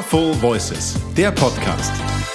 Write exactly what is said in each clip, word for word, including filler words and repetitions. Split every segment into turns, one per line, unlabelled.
Powerful Voices, der Podcast.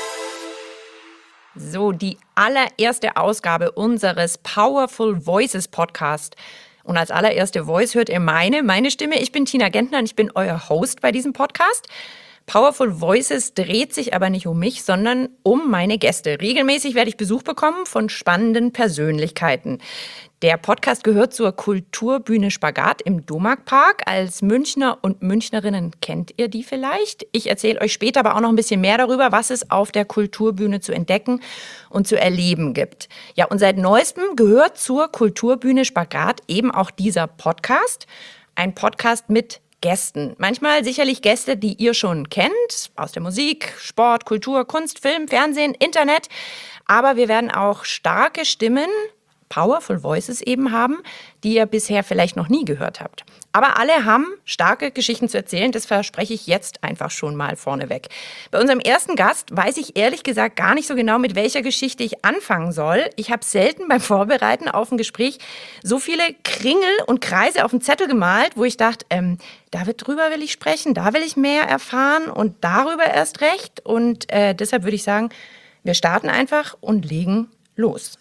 So, die allererste Ausgabe unseres Powerful Voices Podcast. Und als allererste Voice hört ihr meine, meine Stimme. Ich bin Tina Gentner und ich bin euer Host bei diesem Podcast. Powerful Voices dreht sich aber nicht um mich, sondern um meine Gäste. Regelmäßig werde ich Besuch bekommen von spannenden Persönlichkeiten. Der Podcast gehört zur Kulturbühne Spagat im Domark-Park. Als Münchner und Münchnerinnen kennt ihr die vielleicht. Ich erzähle euch später aber auch noch ein bisschen mehr darüber, was es auf der Kulturbühne zu entdecken und zu erleben gibt. Ja, und seit neuestem gehört zur Kulturbühne Spagat eben auch dieser Podcast. Ein Podcast mit Gästen. Manchmal sicherlich Gäste, die ihr schon kennt, aus der Musik, Sport, Kultur, Kunst, Film, Fernsehen, Internet. Aber wir werden auch starke Stimmen, Powerful Voices eben haben, die ihr bisher vielleicht noch nie gehört habt. Aber alle haben starke Geschichten zu erzählen, das verspreche ich jetzt einfach schon mal vorneweg. Bei unserem ersten Gast weiß ich ehrlich gesagt gar nicht so genau, mit welcher Geschichte ich anfangen soll. Ich habe selten beim Vorbereiten auf ein Gespräch so viele Kringel und Kreise auf dem Zettel gemalt, wo ich dachte, ähm, da wird drüber will ich sprechen, da will ich mehr erfahren und darüber erst recht. Und äh, deshalb würde ich sagen, wir starten einfach und legen los.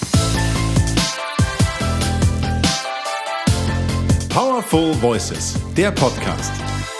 Powerful Voices, der Podcast.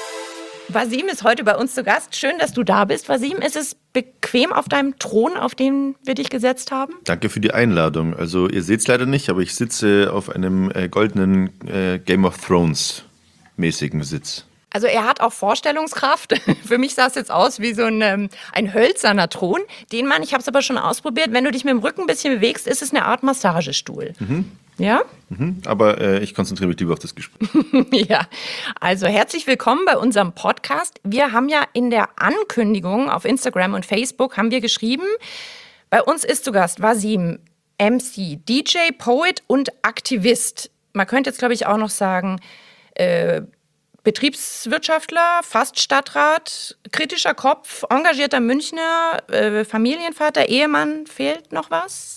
Wasim ist heute bei uns zu Gast. Schön, dass du da bist. Wasim, ist es bequem auf deinem Thron, auf den wir dich gesetzt haben?
Danke für die Einladung. Also ihr seht es leider nicht, aber ich sitze auf einem äh, goldenen äh, Game of Thrones mäßigen Sitz.
Also er hat auch Vorstellungskraft. Für mich sah es jetzt aus wie so ein, ähm, ein hölzerner Thron. Den Mann, ich habe es aber schon ausprobiert, wenn du dich mit dem Rücken ein bisschen bewegst, ist es eine Art Massagestuhl. Mhm. Ja?
Mhm, aber äh, ich konzentriere mich lieber auf das Gespräch.
Ja, also herzlich willkommen bei unserem Podcast. Wir haben ja in der Ankündigung auf Instagram und Facebook haben wir geschrieben, bei uns ist zu Gast Wasim, M C, D J, Poet und Aktivist. Man könnte jetzt, glaube ich, auch noch sagen, äh, Betriebswirtschaftler, fast Stadtrat, kritischer Kopf, engagierter Münchner, äh, Familienvater, Ehemann. Fehlt noch was?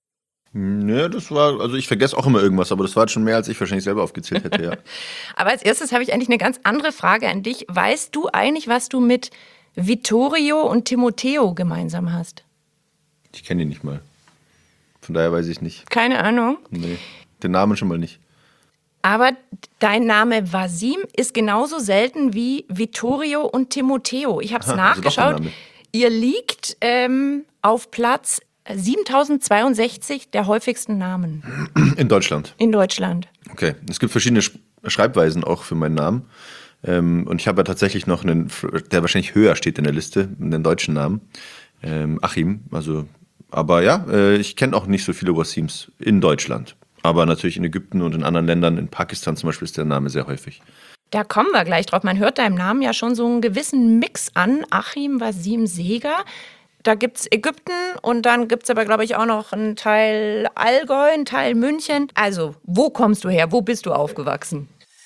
Ne, das war, also ich vergesse auch immer irgendwas, aber das war schon mehr, als ich wahrscheinlich selber aufgezählt hätte, ja.
Aber als erstes habe ich eigentlich eine ganz andere Frage an dich. Weißt du eigentlich, was du mit Vittorio und Timoteo gemeinsam hast?
Ich kenne ihn nicht mal. Von daher weiß ich nicht.
Keine Ahnung?
Nee, den Namen schon mal nicht.
Aber dein Name Wasim ist genauso selten wie Vittorio und Timoteo. Ich habe es nachgeschaut. Also ihr liegt ähm, auf Platz siebentausendzweiundsechzig der häufigsten Namen.
In Deutschland?
In Deutschland.
Okay, es gibt verschiedene Schreibweisen auch für meinen Namen. Ähm, und ich habe ja tatsächlich noch einen, der wahrscheinlich höher steht in der Liste, einen deutschen Namen. Ähm, Achim, also, aber ja, äh, ich kenne auch nicht so viele Wasims in Deutschland. Aber natürlich in Ägypten und in anderen Ländern, in Pakistan zum Beispiel, ist der Name sehr häufig.
Da kommen wir gleich drauf. Man hört deinem Namen ja schon so einen gewissen Mix an. Achim Wasim Seeger. Da gibt es Ägypten und dann gibt es aber, glaube ich, auch noch einen Teil Allgäu, einen Teil München. Also, wo kommst du her? Wo bist du aufgewachsen?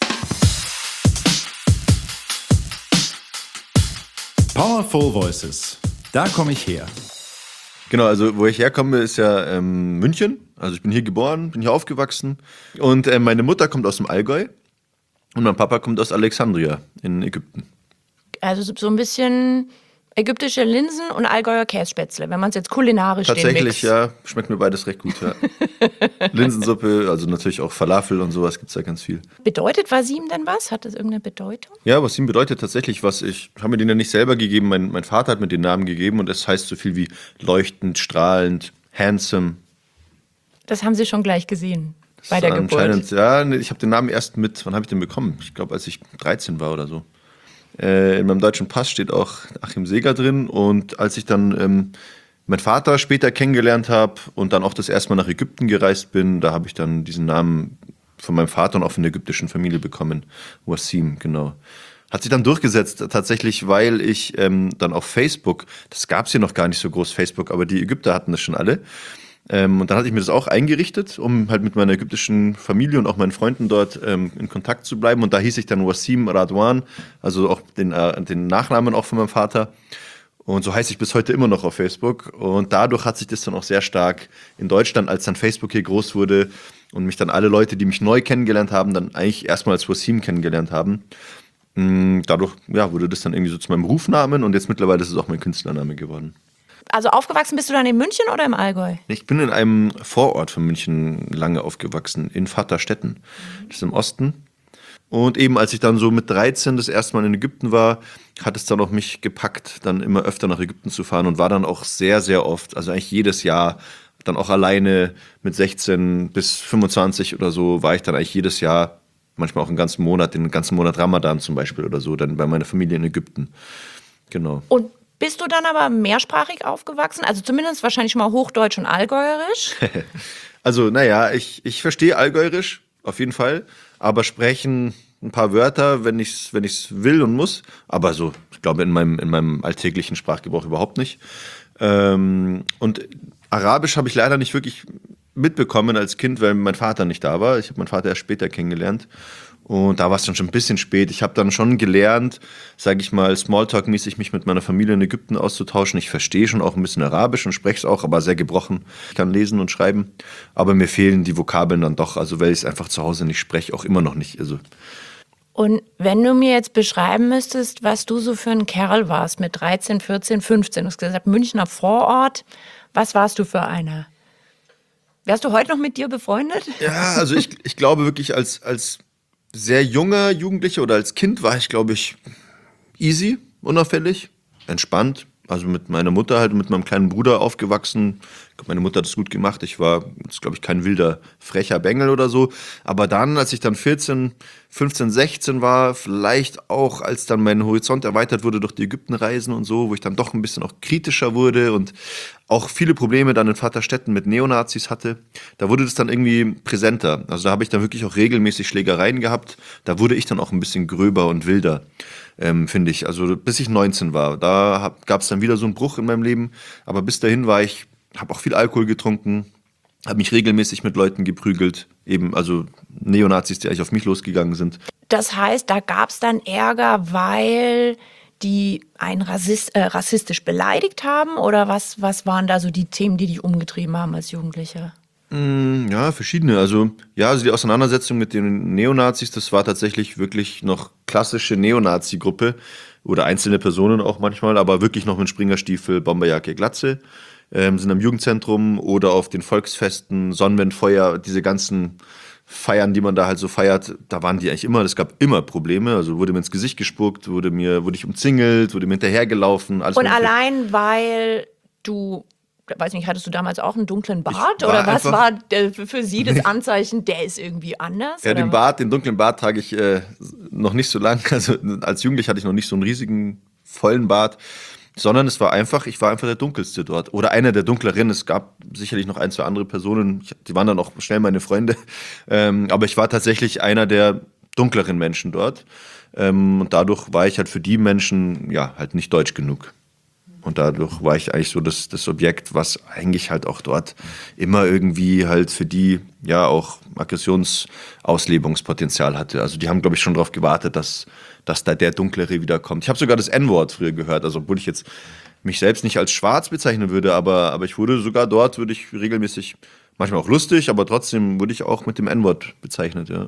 Powerful Voices, da komme ich her.
Genau, also wo ich herkomme, ist ja ähm, München. Also ich bin hier geboren, bin hier aufgewachsen. Und äh, meine Mutter kommt aus dem Allgäu und mein Papa kommt aus Alexandria in Ägypten.
Also so ein bisschen ägyptische Linsen und Allgäuer Kässpätzle, wenn man es jetzt kulinarisch den Mix.
Tatsächlich, ja, schmeckt mir beides recht gut, ja. Linsensuppe, also natürlich auch Falafel und sowas gibt es da ganz viel.
Bedeutet Wasim denn was? Hat das irgendeine Bedeutung?
Ja, Wasim bedeutet tatsächlich was. Ich habe mir den ja nicht selber gegeben, mein, mein Vater hat mir den Namen gegeben und es heißt so viel wie leuchtend, strahlend, handsome.
Das haben Sie schon gleich gesehen bei der Geburt?
Anscheinend, ja, ich habe den Namen erst mit, wann habe ich den bekommen? Ich glaube, als ich dreizehn war oder so. Äh, in meinem deutschen Pass steht auch Achim Seeger drin und als ich dann ähm, meinen Vater später kennengelernt habe und dann auch das erste Mal nach Ägypten gereist bin, da habe ich dann diesen Namen von meinem Vater und auch von der ägyptischen Familie bekommen, Wasim, genau. Hat sich dann durchgesetzt, tatsächlich, weil ich ähm, dann auf Facebook, das gab es hier noch gar nicht so groß, Facebook, aber die Ägypter hatten das schon alle. Ähm, und dann hatte ich mir das auch eingerichtet, um halt mit meiner ägyptischen Familie und auch meinen Freunden dort ähm, in Kontakt zu bleiben. Und da hieß ich dann Wasim Radwan, also auch den, äh, den Nachnamen auch von meinem Vater. Und so heiße ich bis heute immer noch auf Facebook. Und dadurch hat sich das dann auch sehr stark in Deutschland, als dann Facebook hier groß wurde und mich dann alle Leute, die mich neu kennengelernt haben, dann eigentlich erstmal als Wasim kennengelernt haben. mh, dadurch ja, wurde das dann irgendwie so zu meinem Rufnamen und jetzt mittlerweile ist es auch mein Künstlername geworden.
Also aufgewachsen bist du dann in München oder im Allgäu?
Ich bin in einem Vorort von München lange aufgewachsen, in Vaterstetten. Das ist im Osten. Und eben als ich dann so mit dreizehn das erste Mal in Ägypten war, hat es dann auch mich gepackt, dann immer öfter nach Ägypten zu fahren und war dann auch sehr, sehr oft, also eigentlich jedes Jahr, dann auch alleine mit sechzehn bis fünfundzwanzig oder so, war ich dann eigentlich jedes Jahr, manchmal auch einen ganzen Monat, den ganzen Monat Ramadan zum Beispiel oder so, dann bei meiner Familie in Ägypten. Genau.
Und bist du dann aber mehrsprachig aufgewachsen? Also zumindest wahrscheinlich schon mal Hochdeutsch und Allgäuerisch?
Also, naja, ich, ich verstehe Allgäuerisch, auf jeden Fall, aber sprechen ein paar Wörter, wenn ich es wenn ich's will und muss, aber so, ich glaube, in meinem, in meinem alltäglichen Sprachgebrauch überhaupt nicht. Ähm, und Arabisch habe ich leider nicht wirklich mitbekommen als Kind, weil mein Vater nicht da war. Ich habe meinen Vater erst später kennengelernt. Und da war es dann schon ein bisschen spät. Ich habe dann schon gelernt, sage ich mal, Smalltalk-mäßig mich mit meiner Familie in Ägypten auszutauschen. Ich verstehe schon auch ein bisschen Arabisch und spreche es auch, aber sehr gebrochen. Ich kann lesen und schreiben, aber mir fehlen die Vokabeln dann doch, also weil ich es einfach zu Hause nicht spreche, auch immer noch nicht. Also
Und wenn du mir jetzt beschreiben müsstest, was du so für ein Kerl warst mit dreizehn, vierzehn, fünfzehn, du hast gesagt, Münchner Vorort, was warst du für einer? Wärst du heute noch mit dir befreundet?
ja, also ich, ich glaube wirklich als, als sehr junger Jugendlicher oder als Kind war ich, glaube ich, easy, unauffällig, entspannt. Also mit meiner Mutter halt und mit meinem kleinen Bruder aufgewachsen. Ich glaub, meine Mutter hat das gut gemacht. Ich war, jetzt glaube ich, kein wilder, frecher Bengel oder so. Aber dann, als ich dann vierzehn, fünfzehn, sechzehn war, vielleicht auch, als dann mein Horizont erweitert wurde durch die Ägyptenreisen und so, wo ich dann doch ein bisschen auch kritischer wurde und auch viele Probleme dann in Vaterstetten mit Neonazis hatte, da wurde das dann irgendwie präsenter. Also da habe ich dann wirklich auch regelmäßig Schlägereien gehabt. Da wurde ich dann auch ein bisschen gröber und wilder. Ähm, finde ich. Also bis ich neunzehn war, da gab es dann wieder so einen Bruch in meinem Leben. Aber bis dahin war ich, habe auch viel Alkohol getrunken, habe mich regelmäßig mit Leuten geprügelt. Eben, also Neonazis, die eigentlich auf mich losgegangen sind.
Das heißt, da gab es dann Ärger, weil die einen rassist, äh, rassistisch beleidigt haben? Oder was, was waren da so die Themen, die dich umgetrieben haben als Jugendlicher?
Ja, verschiedene. Also, ja, also die Auseinandersetzung mit den Neonazis, das war tatsächlich wirklich noch klassische Neonazi-Gruppe oder einzelne Personen auch manchmal, aber wirklich noch mit Springerstiefel, Bomberjacke, Glatze, ähm, sind am Jugendzentrum oder auf den Volksfesten, Sonnenwendfeuer, diese ganzen Feiern, die man da halt so feiert, da waren die eigentlich immer, es gab immer Probleme, also wurde mir ins Gesicht gespuckt, wurde mir, wurde ich umzingelt, wurde mir hinterhergelaufen. Alles
Und
mögliche.
allein, weil du, weiß nicht, hattest du damals auch einen dunklen Bart?
war
Oder was
einfach-
war der, für sie das Anzeichen, der ist irgendwie anders?
Ja,
oder
den Bart, den dunklen Bart trage ich äh, noch nicht so lang. Also als Jugendlicher hatte ich noch nicht so einen riesigen, vollen Bart. Sondern es war einfach, ich war einfach der Dunkelste dort. Oder einer der Dunkleren. Es gab sicherlich noch ein, zwei andere Personen. Ich, die waren dann auch schnell meine Freunde. Ähm, aber ich war tatsächlich einer der dunkleren Menschen dort. Ähm, und dadurch war ich halt für die Menschen, ja, halt nicht deutsch genug. Und dadurch war ich eigentlich so das, das Objekt, was eigentlich halt auch dort immer irgendwie halt für die ja auch Aggressionsauslegungspotenzial hatte. Also die haben, glaube ich, schon darauf gewartet, dass, dass da der Dunklere wiederkommt. Ich habe sogar das En-Wort früher gehört, also obwohl ich jetzt mich selbst nicht als schwarz bezeichnen würde, aber, aber ich wurde sogar dort, würde ich regelmäßig, manchmal auch lustig, aber trotzdem wurde ich auch mit dem En-Wort bezeichnet, ja.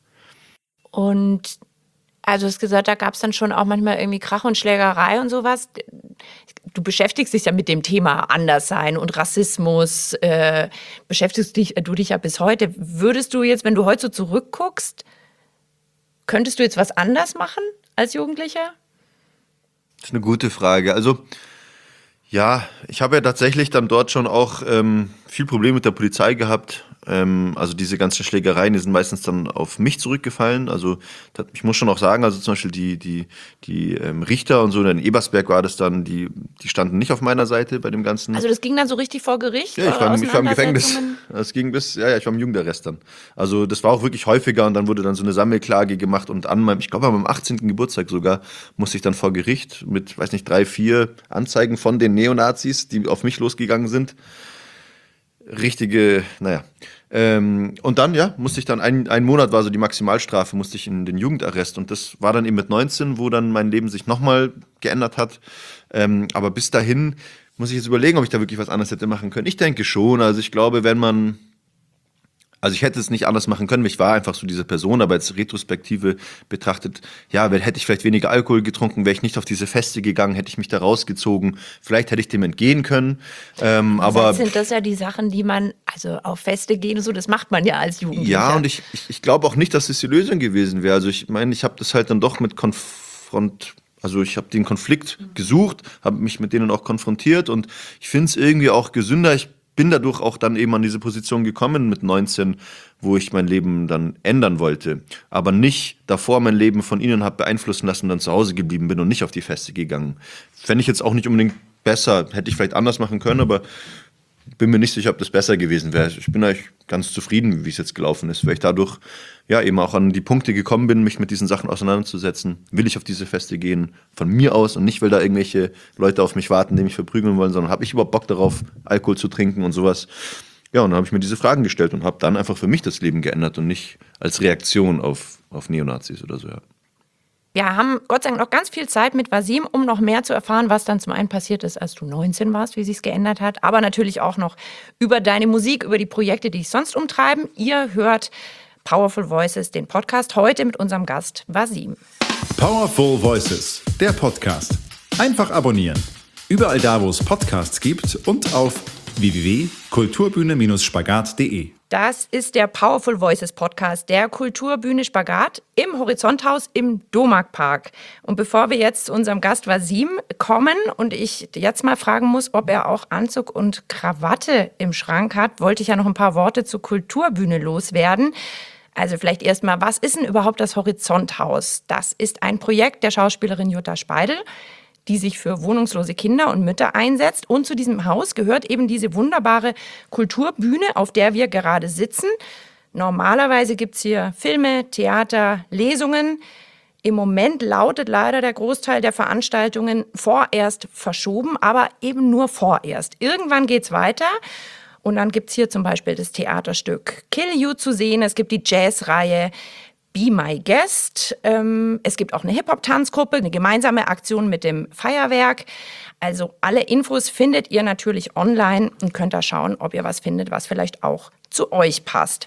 Und also du hast gesagt, da gab es dann schon auch manchmal irgendwie Krach und Schlägerei und sowas. Du beschäftigst dich ja mit dem Thema Anderssein und Rassismus, äh, beschäftigst dich, du dich ja bis heute. Würdest du jetzt, wenn du heute so zurückguckst, könntest du jetzt was anders machen als Jugendlicher?
Das ist eine gute Frage. Also, ja, ich habe ja tatsächlich dann dort schon auch ähm, viel Probleme mit der Polizei gehabt. Ähm, also diese ganzen Schlägereien, die sind meistens dann auf mich zurückgefallen. Also das, ich muss schon auch sagen, also zum Beispiel die, die, die ähm, Richter und so, in Ebersberg war das dann, die, die standen nicht auf meiner Seite bei dem Ganzen.
Also das ging dann so richtig vor Gericht?
Ja, ich war,
eure
ich war im Gefängnis.
Auseinandersetzungen?
Das ging bis, ja, ja, ich war im Jugendarrest dann. Also das war auch wirklich häufiger und dann wurde dann so eine Sammelklage gemacht und an meinem, ich glaube an meinem achtzehnten Geburtstag sogar, musste ich dann vor Gericht mit, weiß nicht, drei, vier Anzeigen von den Neonazis, die auf mich losgegangen sind. Richtige, naja. Ähm, und dann, ja, musste ich dann, ein, ein Monat war so die Maximalstrafe, musste ich in den Jugendarrest. Und das war dann eben mit neunzehn, wo dann mein Leben sich nochmal geändert hat. Ähm, aber bis dahin muss ich jetzt überlegen, ob ich da wirklich was anderes hätte machen können. Ich denke schon. Also ich glaube, wenn man Also ich hätte es nicht anders machen können, ich war einfach so diese Person, aber jetzt Retrospektive betrachtet, ja, hätte ich vielleicht weniger Alkohol getrunken, wäre ich nicht auf diese Feste gegangen, hätte ich mich da rausgezogen, vielleicht hätte ich dem entgehen können, ähm, aber...
Sonst sind das ja die Sachen, die man, also auf Feste gehen und so, das macht man ja als Jugendlicher.
Ja, und ich, ich, ich glaube auch nicht, dass das die Lösung gewesen wäre. Also ich meine, ich habe das halt dann doch mit Konfront... Also ich habe den Konflikt gesucht, habe mich mit denen auch konfrontiert und ich finde es irgendwie auch gesünder. Ich bin dadurch auch dann eben an diese Position gekommen mit neunzehn, wo ich mein Leben dann ändern wollte. Aber nicht davor mein Leben von ihnen habe beeinflussen lassen und dann zu Hause geblieben bin und nicht auf die Feste gegangen. Fände ich jetzt auch nicht unbedingt besser. Hätte ich vielleicht anders machen können, aber bin mir nicht sicher, ob das besser gewesen wäre. Ich bin eigentlich ganz zufrieden, wie es jetzt gelaufen ist, weil ich dadurch ja eben auch an die Punkte gekommen bin, mich mit diesen Sachen auseinanderzusetzen. Will ich auf diese Feste gehen von mir aus und nicht, weil da irgendwelche Leute auf mich warten, die mich verprügeln wollen, sondern habe ich überhaupt Bock darauf, Alkohol zu trinken und sowas. Ja, und dann habe ich mir diese Fragen gestellt und habe dann einfach für mich das Leben geändert und nicht als Reaktion auf, auf Neonazis oder so, ja.
Wir haben Gott sei Dank noch ganz viel Zeit mit Wasim, um noch mehr zu erfahren, was dann zum einen passiert ist, als du neunzehn warst, wie sich's geändert hat, aber natürlich auch noch über deine Musik, über die Projekte, die dich sonst umtreiben. Ihr hört Powerful Voices, den Podcast, heute mit unserem Gast Wasim.
Powerful Voices, der Podcast. Einfach abonnieren. Überall da, wo es Podcasts gibt und auf w w w punkt kulturbühne spagat punkt de.
Das ist der Powerful Voices Podcast der Kulturbühne Spagat im Horizonthaus im Domark-Park. Und bevor wir jetzt zu unserem Gast Wasim kommen und ich jetzt mal fragen muss, ob er auch Anzug und Krawatte im Schrank hat, wollte ich ja noch ein paar Worte zur Kulturbühne loswerden. Also vielleicht erstmal, was ist denn überhaupt das Horizonthaus? Das ist ein Projekt der Schauspielerin Jutta Speidel, die sich für wohnungslose Kinder und Mütter einsetzt. Und zu diesem Haus gehört eben diese wunderbare Kulturbühne, auf der wir gerade sitzen. Normalerweise gibt es hier Filme, Theater, Lesungen. Im Moment lautet leider der Großteil der Veranstaltungen vorerst verschoben, aber eben nur vorerst. Irgendwann geht's weiter. Und dann gibt's hier zum Beispiel das Theaterstück Kill You zu sehen. Es gibt die Jazzreihe Be My Guest. Ähm, es gibt auch eine Hip-Hop-Tanzgruppe, eine gemeinsame Aktion mit dem Feuerwerk. Also alle Infos findet ihr natürlich online und könnt da schauen, ob ihr was findet, was vielleicht auch zu euch passt.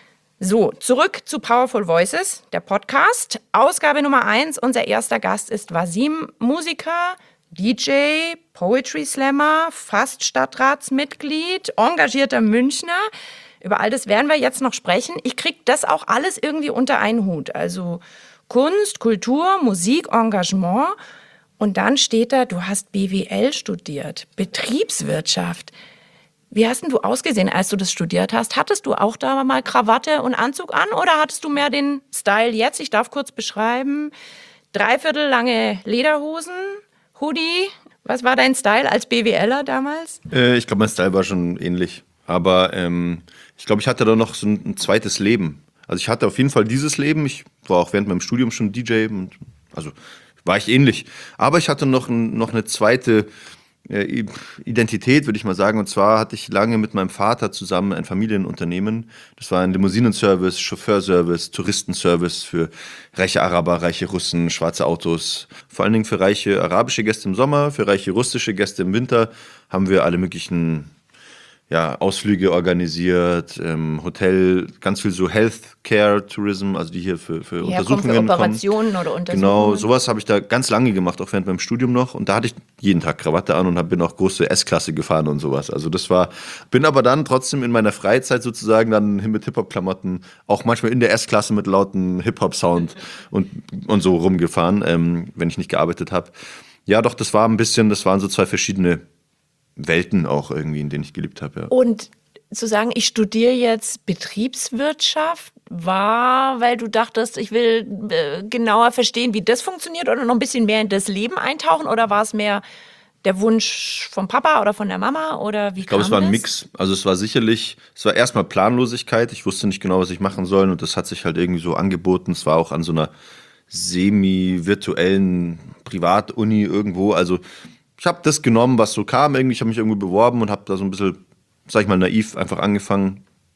So, zurück zu Powerful Voices, der Podcast. Ausgabe Nummer eins. Unser erster Gast ist Wasim, Musiker, D J, Poetry Slammer, fast Stadtratsmitglied, engagierter Münchner. Über all das werden wir jetzt noch sprechen. Ich kriege das auch alles irgendwie unter einen Hut. Also Kunst, Kultur, Musik, Engagement. Und dann steht da, du hast B W L studiert, Betriebswirtschaft. Wie hast denn du ausgesehen, als du das studiert hast? Hattest du auch da mal Krawatte und Anzug an oder hattest du mehr den Style jetzt? Ich darf kurz beschreiben. Dreiviertel lange Lederhosen, Hoodie. Was war dein Style als BWLer damals?
Äh, ich glaube, mein Style war schon ähnlich. Aber ähm, ich glaube, ich hatte da noch so ein, ein zweites Leben. Also ich hatte auf jeden Fall dieses Leben. Ich war auch während meinem Studium schon D J. Und, also war ich ähnlich. Aber ich hatte noch, ein, noch eine zweite äh, Identität, würde ich mal sagen. Und zwar hatte ich lange mit meinem Vater zusammen ein Familienunternehmen. Das war ein Limousinenservice, Chauffeurservice, Touristenservice für reiche Araber, reiche Russen, schwarze Autos. Vor allen Dingen für reiche arabische Gäste im Sommer, für reiche russische Gäste im Winter haben wir alle möglichen ja, Ausflüge organisiert, ähm, Hotel, ganz viel so Healthcare-Tourism, also die hier für, für
ja,
Untersuchungen
für Operationen
kommen.
oder Untersuchungen.
Genau, sowas habe ich da ganz lange gemacht, auch während meinem Studium noch. Und da hatte ich jeden Tag Krawatte an und hab, bin auch große S-Klasse gefahren und sowas. Also das war, bin aber dann trotzdem in meiner Freizeit sozusagen dann hin mit Hip-Hop-Klamotten, auch manchmal in der S-Klasse mit lauten Hip-Hop-Sound und, und so rumgefahren, ähm, wenn ich nicht gearbeitet habe. Ja, doch, das war ein bisschen, das waren so zwei verschiedene Welten auch irgendwie, in denen ich gelebt habe. Ja.
Und zu sagen, ich studiere jetzt Betriebswirtschaft, war, weil du dachtest, ich will äh, genauer verstehen, wie das funktioniert oder noch ein bisschen mehr in das Leben eintauchen? Oder war es mehr der Wunsch vom Papa oder von der Mama? Oder wie
ich glaube,
kam
es war ein
das?
Mix. Also es war sicherlich, es war erstmal Planlosigkeit. Ich wusste nicht genau, was ich machen soll. Und das hat sich halt irgendwie so angeboten. Es war auch an so einer semi-virtuellen Privatuni irgendwo. Also ich habe das genommen, was so kam. Irgendwie, ich habe mich irgendwie beworben und habe da so ein bisschen, sag ich mal, naiv einfach angefangen,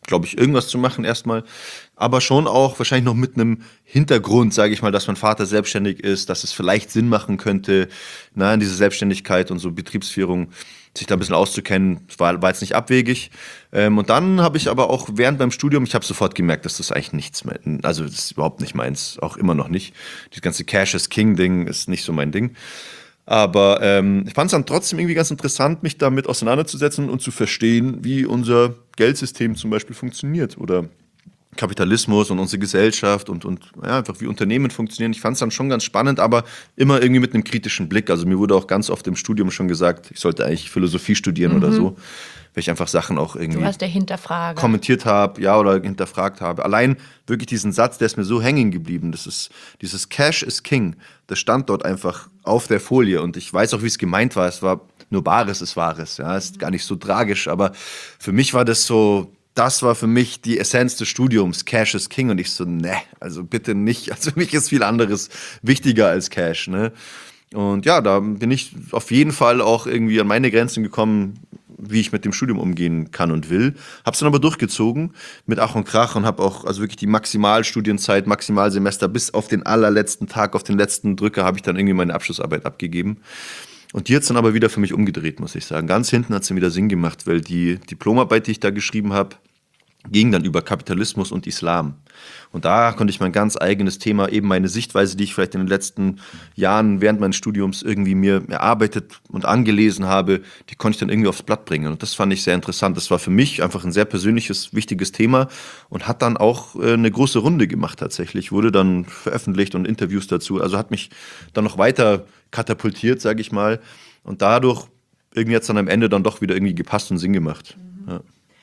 glaube ich, irgendwas zu machen erstmal. Aber schon auch wahrscheinlich noch mit einem Hintergrund, sage ich mal, dass mein Vater selbstständig ist, dass es vielleicht Sinn machen könnte, na, in diese Selbstständigkeit und so Betriebsführung, sich da ein bisschen auszukennen, war, war jetzt nicht abwegig. Ähm, und dann habe ich aber auch während beim Studium, ich habe sofort gemerkt, dass das eigentlich nichts mehr, also das ist überhaupt nicht meins, auch immer noch nicht. Das ganze Cash is King-Ding ist nicht so mein Ding. Aber ähm, ich fand es dann trotzdem irgendwie ganz interessant, mich damit auseinanderzusetzen und zu verstehen, wie unser Geldsystem zum Beispiel funktioniert oder Kapitalismus und unsere Gesellschaft und, und ja, einfach wie Unternehmen funktionieren. Ich fand es dann schon ganz spannend, aber immer irgendwie mit einem kritischen Blick. Also mir wurde auch ganz oft im Studium schon gesagt, ich sollte eigentlich Philosophie studieren mhm. oder so, weil ich einfach Sachen auch irgendwie
du warst der Hinterfrager.
kommentiert habe, ja, oder hinterfragt habe. Allein wirklich diesen Satz, der ist mir so hängen geblieben. Das ist dieses Cash is King. Das stand dort einfach auf der Folie und ich weiß auch, wie es gemeint war. Es war nur Bares ist Wahres. Ja, ist gar nicht so tragisch, aber für mich war das so. Das war für mich die Essenz des Studiums. Cash is King. Und ich so, ne, also bitte nicht. Also für mich ist viel anderes wichtiger als Cash, ne? Und ja, da bin ich auf jeden Fall auch irgendwie an meine Grenzen gekommen, wie ich mit dem Studium umgehen kann und will. Hab's dann aber durchgezogen mit Ach und Krach und habe auch also wirklich die Maximalstudienzeit, Maximalsemester bis auf den allerletzten Tag, auf den letzten Drücker habe ich dann irgendwie meine Abschlussarbeit abgegeben. Und die hat es dann aber wieder für mich umgedreht, muss ich sagen. Ganz hinten hat es dann wieder Sinn gemacht, weil die Diplomarbeit, die ich da geschrieben habe, ging dann über Kapitalismus und Islam. Und da konnte ich mein ganz eigenes Thema, eben meine Sichtweise, die ich vielleicht in den letzten Jahren während meines Studiums irgendwie mir erarbeitet und angelesen habe, die konnte ich dann irgendwie aufs Blatt bringen. Und das fand ich sehr interessant. Das war für mich einfach ein sehr persönliches, wichtiges Thema und hat dann auch eine große Runde gemacht tatsächlich. Wurde dann veröffentlicht und Interviews dazu. Also hat mich dann noch weiter katapultiert, sage ich mal. Und dadurch irgendwie hat es dann am Ende dann doch wieder irgendwie gepasst und Sinn gemacht. Ja.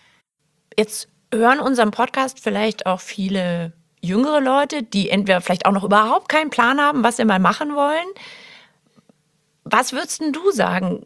Jetzt hören unseren Podcast vielleicht auch viele jüngere Leute, die entweder vielleicht auch noch überhaupt keinen Plan haben, was sie mal machen wollen. Was würdest denn du sagen,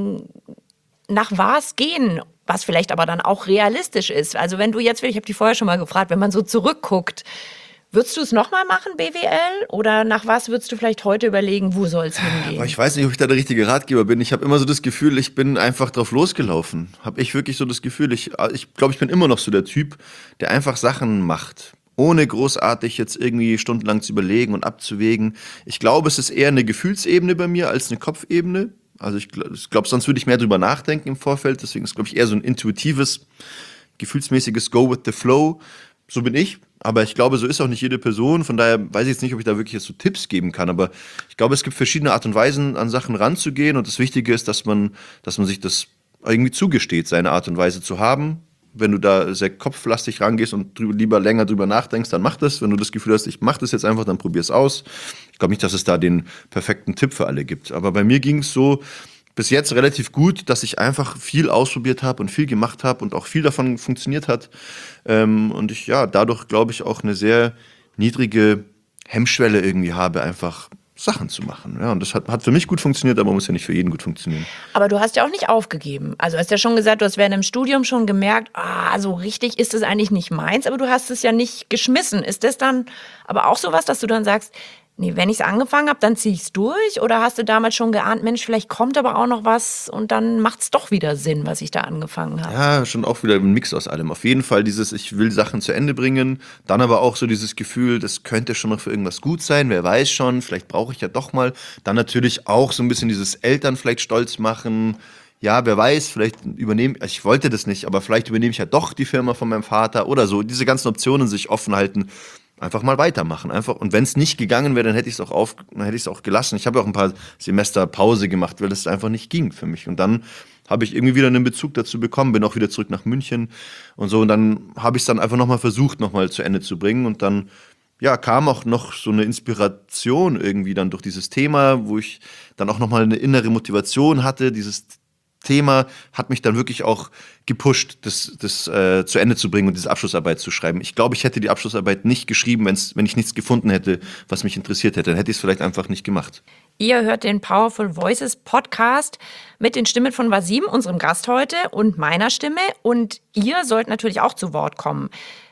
nach was gehen, was vielleicht aber dann auch realistisch ist? Also wenn du jetzt, ich habe dich vorher schon mal gefragt, wenn man so zurückguckt, würdest du es nochmal machen, B W L? Oder nach was würdest du vielleicht heute überlegen, wo soll es hingehen?
Aber ich weiß nicht, ob ich da der richtige Ratgeber bin. Ich habe immer so das Gefühl, ich bin einfach drauf losgelaufen. Habe ich wirklich so das Gefühl, ich, ich glaube, ich bin immer noch so der Typ, der einfach Sachen macht, ohne großartig jetzt irgendwie stundenlang zu überlegen und abzuwägen. Ich glaube, es ist eher eine Gefühlsebene bei mir als eine Kopfebene. Also ich glaube, sonst würde ich mehr drüber nachdenken im Vorfeld. Deswegen ist, glaube ich, eher so ein intuitives, gefühlsmäßiges Go with the Flow. So bin ich. Aber ich glaube, so ist auch nicht jede Person. Von daher weiß ich jetzt nicht, ob ich da wirklich jetzt so Tipps geben kann. Aber ich glaube, es gibt verschiedene Art und Weisen, an Sachen ranzugehen. Und das Wichtige ist, dass man, dass man sich das irgendwie zugesteht, seine Art und Weise zu haben. Wenn du da sehr kopflastig rangehst und drüber, lieber länger drüber nachdenkst, dann mach das. Wenn du das Gefühl hast, ich mach das jetzt einfach, dann probier es aus. Ich glaube nicht, dass es da den perfekten Tipp für alle gibt. Aber bei mir ging es so bis jetzt relativ gut, dass ich einfach viel ausprobiert habe und viel gemacht habe und auch viel davon funktioniert hat. Ähm, und ich ja dadurch, glaube ich, auch eine sehr niedrige Hemmschwelle irgendwie habe, einfach Sachen zu machen. Ja, und das hat, hat für mich gut funktioniert, aber muss ja nicht für jeden gut funktionieren.
Aber du hast ja auch nicht aufgegeben. Also du hast ja schon gesagt, du hast während dem Studium schon gemerkt, ah, so richtig ist es eigentlich nicht meins, aber du hast es ja nicht geschmissen. Ist das dann aber auch sowas, dass du dann sagst, nee, wenn ich es angefangen habe, dann ziehe ich es durch? Oder hast du damals schon geahnt, Mensch, vielleicht kommt aber auch noch was und dann macht es doch wieder Sinn, was ich da angefangen habe?
Ja, schon auch wieder ein Mix aus allem. Auf jeden Fall dieses, ich will Sachen zu Ende bringen. Dann aber auch so dieses Gefühl, das könnte schon noch für irgendwas gut sein. Wer weiß schon, vielleicht brauche ich ja doch mal. Dann natürlich auch so ein bisschen dieses Eltern vielleicht stolz machen. Ja, wer weiß, vielleicht übernehme, ich wollte das nicht, aber vielleicht übernehme ich ja doch die Firma von meinem Vater oder so. Diese ganzen Optionen sich offen halten. Einfach mal weitermachen. Einfach. Und wenn es nicht gegangen wäre, dann hätte ich es auch auf, dann hätte ich es auch gelassen. Ich habe auch ein paar Semester Pause gemacht, weil es einfach nicht ging für mich. Und dann habe ich irgendwie wieder einen Bezug dazu bekommen, bin auch wieder zurück nach München und so. Und dann habe ich es dann einfach nochmal versucht, nochmal zu Ende zu bringen. Und dann ja, kam auch noch so eine Inspiration irgendwie dann durch dieses Thema, wo ich dann auch nochmal eine innere Motivation hatte, dieses Thema hat mich dann wirklich auch gepusht, das, das äh, zu Ende zu bringen und diese Abschlussarbeit zu schreiben. Ich glaube, ich hätte die Abschlussarbeit nicht geschrieben, wenn's, wenn ich nichts gefunden hätte, was mich interessiert hätte. Dann hätte ich es vielleicht einfach nicht gemacht.
Ihr hört den Powerful Voices Podcast mit den Stimmen von Wasim, unserem Gast heute, und meiner Stimme. Und ihr sollt natürlich auch zu Wort kommen.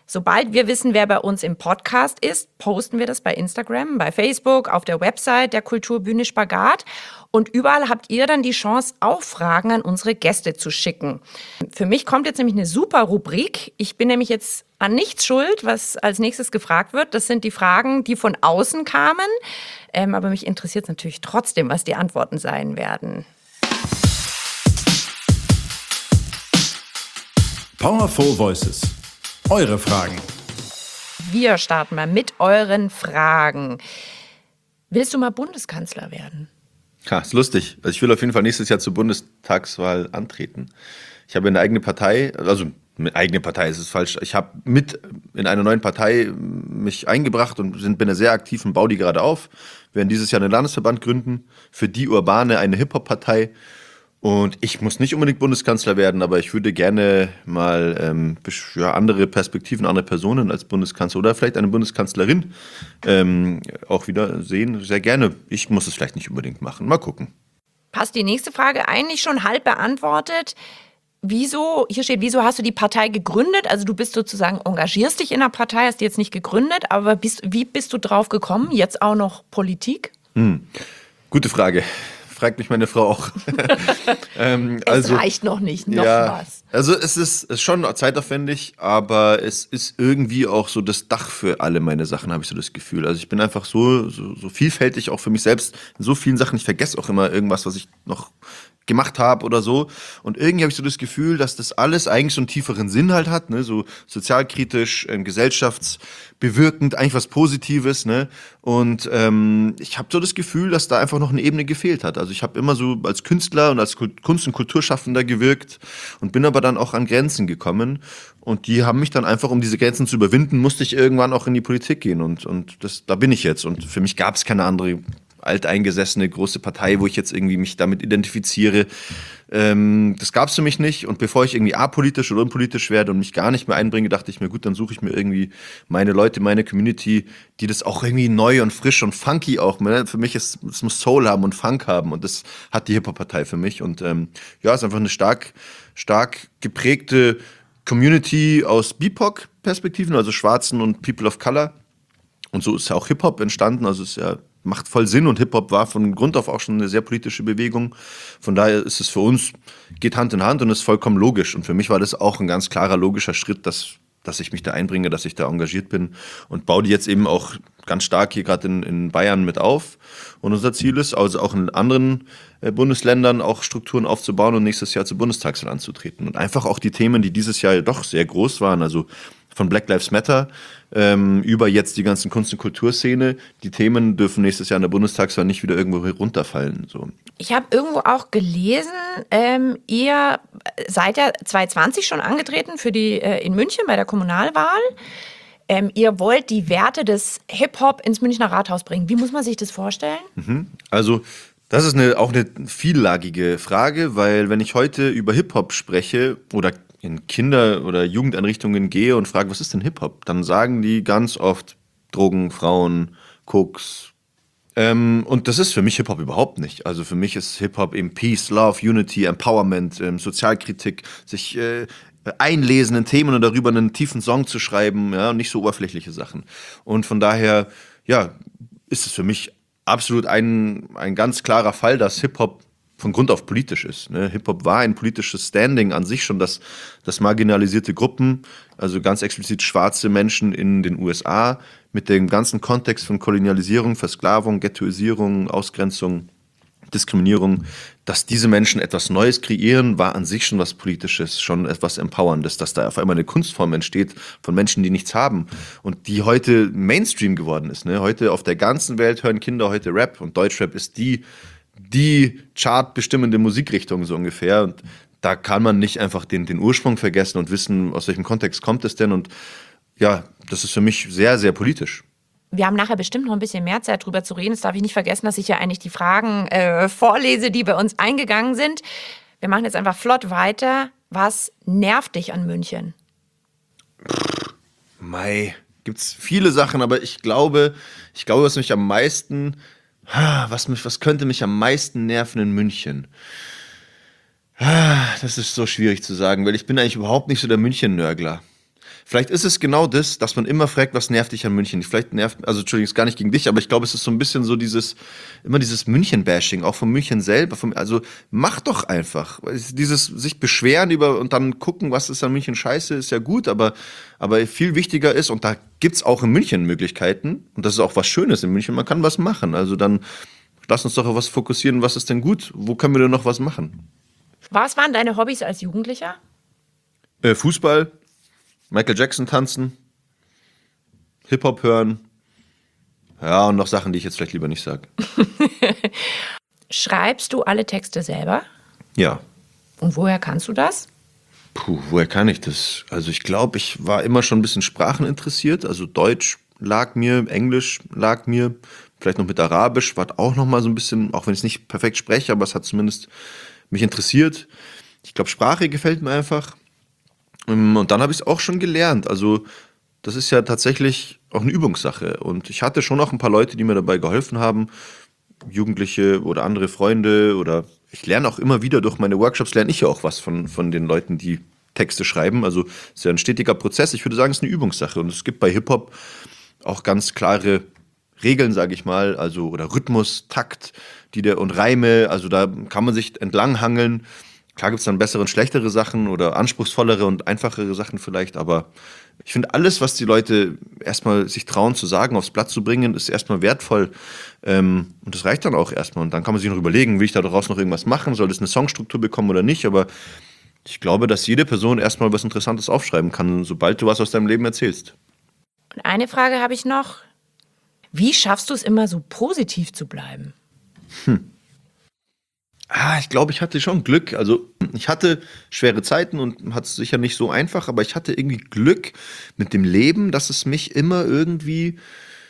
Sobald wir wissen, wer bei uns im Podcast ist, posten wir das bei Instagram, bei Facebook, auf der Website der Kulturbühne Spagat. Und überall habt ihr dann die Chance, auch Fragen an unsere Gäste zu schicken. Für mich kommt jetzt nämlich eine super Rubrik. Ich bin nämlich jetzt an nichts schuld, was als nächstes gefragt wird. Das sind die Fragen, die von außen kamen. Ähm, aber mich interessiert es natürlich trotzdem, was die Antworten sein werden.
Powerful Voices. Eure Fragen.
Wir starten mal mit euren Fragen. Willst du mal Bundeskanzler werden?
Ja, ist lustig. Also ich will auf jeden Fall nächstes Jahr zur Bundestagswahl antreten. Ich habe eine eigene Partei, also eine eigene Partei ist es falsch. Ich habe mit in einer neuen Partei mich eingebracht und sind, bin sehr aktiv und baue die gerade auf. Wir werden dieses Jahr einen Landesverband gründen, für die Urbane eine Hip-Hop-Partei. Und ich muss nicht unbedingt Bundeskanzler werden, aber ich würde gerne mal ähm, ja, andere Perspektiven, andere Personen als Bundeskanzler oder vielleicht eine Bundeskanzlerin ähm, auch wieder sehen. Sehr gerne. Ich muss es vielleicht nicht unbedingt machen. Mal gucken.
Passt die nächste Frage eigentlich schon halb beantwortet. Wieso, hier steht, wieso hast du die Partei gegründet? Also du bist sozusagen, engagierst dich in der Partei, hast die jetzt nicht gegründet, aber bist, wie bist du drauf gekommen? Jetzt auch noch Politik?
Hm. Gute Frage. Fragt mich meine Frau auch. ähm,
es
also,
reicht noch nicht, noch
ja,
was.
Also es ist, ist schon zeitaufwendig, aber es ist irgendwie auch so das Dach für alle meine Sachen, habe ich so das Gefühl. Also ich bin einfach so, so, so vielfältig, auch für mich selbst, in so vielen Sachen. Ich vergesse auch immer irgendwas, was ich noch gemacht habe oder so. Und irgendwie habe ich so das Gefühl, dass das alles eigentlich so einen tieferen Sinn halt hat, ne? So sozialkritisch, ähm, gesellschaftsbewirkend, eigentlich was Positives, ne? Und ähm, ich habe so das Gefühl, dass da einfach noch eine Ebene gefehlt hat. Also ich habe immer so als Künstler und als Kunst- und Kulturschaffender gewirkt und bin aber dann auch an Grenzen gekommen. Und die haben mich dann einfach, um diese Grenzen zu überwinden, musste ich irgendwann auch in die Politik gehen. Und, und das, da bin ich jetzt. Und für mich gab es keine andere alteingesessene große Partei, wo ich jetzt irgendwie mich damit identifiziere. Ähm, das gab es für mich nicht. Und bevor ich irgendwie apolitisch oder unpolitisch werde und mich gar nicht mehr einbringe, dachte ich mir, gut, dann suche ich mir irgendwie meine Leute, meine Community, die das auch irgendwie neu und frisch und funky auch. Ne? Für mich ist, es muss Soul haben und Funk haben. Und das hat die Hip-Hop-Partei für mich. Und ähm, ja, es ist einfach eine stark, stark geprägte Community aus B I P O C-Perspektiven, also Schwarzen und People of Color. Und so ist ja auch Hip-Hop entstanden. Also es ist ja macht voll Sinn und Hip-Hop war von Grund auf auch schon eine sehr politische Bewegung. Von daher ist es für uns, geht Hand in Hand und ist vollkommen logisch. Und für mich war das auch ein ganz klarer, logischer Schritt, dass, dass ich mich da einbringe, dass ich da engagiert bin und baue die jetzt eben auch ganz stark hier gerade in, in Bayern mit auf. Und unser Ziel ist, also auch in anderen äh, Bundesländern auch Strukturen aufzubauen und nächstes Jahr zur Bundestagswahl anzutreten. Und einfach auch die Themen, die dieses Jahr doch sehr groß waren, also von Black Lives Matter ähm, über jetzt die ganzen Kunst- und Kulturszene. Die Themen dürfen nächstes Jahr in der Bundestagswahl nicht wieder irgendwo runterfallen. So.
Ich habe irgendwo auch gelesen, ähm, ihr seid ja zwanzig zwanzig schon angetreten für die äh, in München bei der Kommunalwahl. Ähm, ihr wollt die Werte des Hip-Hop ins Münchner Rathaus bringen. Wie muss man sich das vorstellen?
Mhm. Also das ist eine, auch eine viellagige Frage, weil wenn ich heute über Hip-Hop spreche oder in Kinder- oder Jugendeinrichtungen gehe und frage, was ist denn Hip-Hop? Dann sagen die ganz oft Drogen, Frauen, Koks. Ähm, und das ist für mich Hip-Hop überhaupt nicht. Also für mich ist Hip-Hop eben Peace, Love, Unity, Empowerment, ähm, Sozialkritik, sich äh, einlesen in Themen und darüber einen tiefen Song zu schreiben, ja, und nicht so oberflächliche Sachen. Und von daher, ja, ist es für mich absolut ein, ein ganz klarer Fall, dass Hip-Hop von Grund auf politisch ist. Ne? Hip-Hop war ein politisches Standing an sich schon, dass, dass marginalisierte Gruppen, also ganz explizit schwarze Menschen in den U S A, mit dem ganzen Kontext von Kolonialisierung, Versklavung, Ghettoisierung, Ausgrenzung, Diskriminierung, dass diese Menschen etwas Neues kreieren, war an sich schon was Politisches, schon etwas Empowerndes, dass da auf einmal eine Kunstform entsteht von Menschen, die nichts haben und die heute Mainstream geworden ist. Ne? Heute auf der ganzen Welt hören Kinder heute Rap und Deutschrap ist die die chartbestimmende Musikrichtung so ungefähr. Und da kann man nicht einfach den, den Ursprung vergessen und wissen, aus welchem Kontext kommt es denn. Und ja, das ist für mich sehr, sehr politisch.
Wir haben nachher bestimmt noch ein bisschen mehr Zeit, drüber zu reden. Jetzt darf ich nicht vergessen, dass ich ja eigentlich die Fragen äh, vorlese, die bei uns eingegangen sind. Wir machen jetzt einfach flott weiter. Was nervt dich an München?
Mei, gibt's viele Sachen, aber ich glaube, ich glaube, was mich am meisten Was, mich, was könnte mich am meisten nerven in München? Das ist so schwierig zu sagen, weil ich bin eigentlich überhaupt nicht so der München-Nörgler. Vielleicht ist es genau das, dass man immer fragt, was nervt dich an München? Vielleicht nervt, also Entschuldigung, ist gar nicht gegen dich, aber ich glaube, es ist so ein bisschen so dieses, immer dieses München-Bashing, auch von München selber. Vom, also mach doch einfach. Dieses sich beschweren über und dann gucken, was ist an München scheiße, ist ja gut, aber, aber viel wichtiger ist, und da gibt's auch in München Möglichkeiten, und das ist auch was Schönes in München, man kann was machen. Also dann lass uns doch auf was fokussieren, was ist denn gut? Wo können wir denn noch was machen?
Was waren deine Hobbys als Jugendlicher?
Äh, Fußball, Michael Jackson tanzen, Hip-Hop hören, ja, und noch Sachen, die ich jetzt vielleicht lieber nicht sage.
Schreibst du alle Texte selber?
Ja.
Und woher kannst du das?
Puh, woher kann ich das? Also ich glaube, ich war immer schon ein bisschen Sprachen interessiert. Also Deutsch lag mir, Englisch lag mir, vielleicht noch mit Arabisch, war auch noch mal so ein bisschen, auch wenn ich es nicht perfekt spreche, aber es hat zumindest mich interessiert. Ich glaube, Sprache gefällt mir einfach. Und dann habe ich es auch schon gelernt. Also das ist ja tatsächlich auch eine Übungssache. Und ich hatte schon auch ein paar Leute, die mir dabei geholfen haben. Jugendliche oder andere Freunde. Oder ich lerne auch immer wieder durch meine Workshops, lerne ich ja auch was von, von den Leuten, die Texte schreiben. Also es ist ja ein stetiger Prozess. Ich würde sagen, es ist eine Übungssache. Und es gibt bei Hip-Hop auch ganz klare Regeln, sage ich mal. Also oder Rhythmus, Takt die der, und Reime. Also da kann man sich entlanghangeln. Klar gibt es dann bessere und schlechtere Sachen oder anspruchsvollere und einfachere Sachen vielleicht, aber ich finde, alles, was die Leute erstmal sich trauen zu sagen, aufs Blatt zu bringen, ist erstmal wertvoll, ähm, und das reicht dann auch erstmal. Und dann kann man sich noch überlegen, will ich da daraus noch irgendwas machen, soll das eine Songstruktur bekommen oder nicht, aber ich glaube, dass jede Person erstmal was Interessantes aufschreiben kann, sobald du was aus deinem Leben erzählst.
Und eine Frage habe ich noch. Wie schaffst du es immer so positiv zu bleiben?
Hm. Ah, ich glaube, ich hatte schon Glück. Also ich hatte schwere Zeiten und hatte es sicher nicht so einfach, aber ich hatte irgendwie Glück mit dem Leben, dass es mich immer irgendwie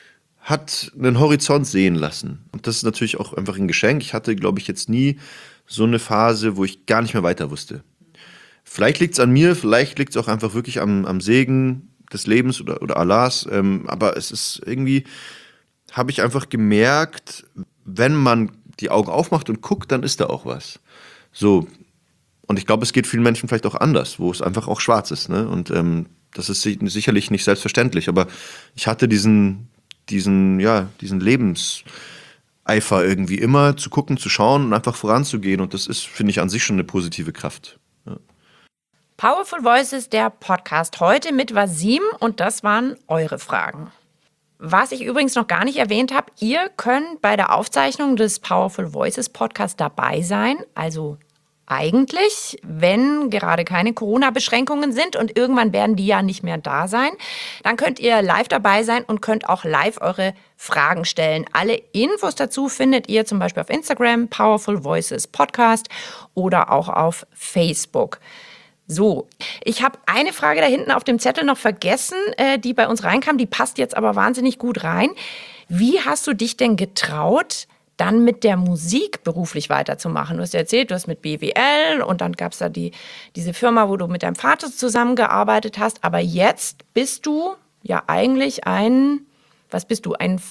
hat einen Horizont sehen lassen. Und das ist natürlich auch einfach ein Geschenk. Ich hatte, glaube ich, jetzt nie so eine Phase, wo ich gar nicht mehr weiter wusste. Vielleicht liegt es an mir, vielleicht liegt es auch einfach wirklich am, am Segen des Lebens oder, oder Allahs. Ähm, aber es ist irgendwie, habe ich einfach gemerkt, wenn man die Augen aufmacht und guckt, dann ist da auch was. So. Und ich glaube, es geht vielen Menschen vielleicht auch anders, wo es einfach auch schwarz ist. Ne? Und ähm, das ist sicherlich nicht selbstverständlich. Aber ich hatte diesen, diesen, ja, diesen Lebenseifer irgendwie immer zu gucken, zu schauen und einfach voranzugehen. Und das ist, finde ich, an sich schon eine positive Kraft. Ja.
Powerful Voices, der Podcast. Heute mit Wasim und das waren eure Fragen. Was ich übrigens noch gar nicht erwähnt habe, ihr könnt bei der Aufzeichnung des Powerful Voices Podcasts dabei sein. Also eigentlich, wenn gerade keine Corona-Beschränkungen sind und irgendwann werden die ja nicht mehr da sein, dann könnt ihr live dabei sein und könnt auch live eure Fragen stellen. Alle Infos dazu findet ihr zum Beispiel auf Instagram, Powerful Voices Podcast oder auch auf Facebook. So, ich habe eine Frage da hinten auf dem Zettel noch vergessen, äh, die bei uns reinkam, die passt jetzt aber wahnsinnig gut rein. Wie hast du dich denn getraut, dann mit der Musik beruflich weiterzumachen? Du hast ja erzählt, du hast mit B W L und dann gab es da die, diese Firma, wo du mit deinem Vater zusammengearbeitet hast, aber jetzt bist du ja eigentlich ein, was bist du, ein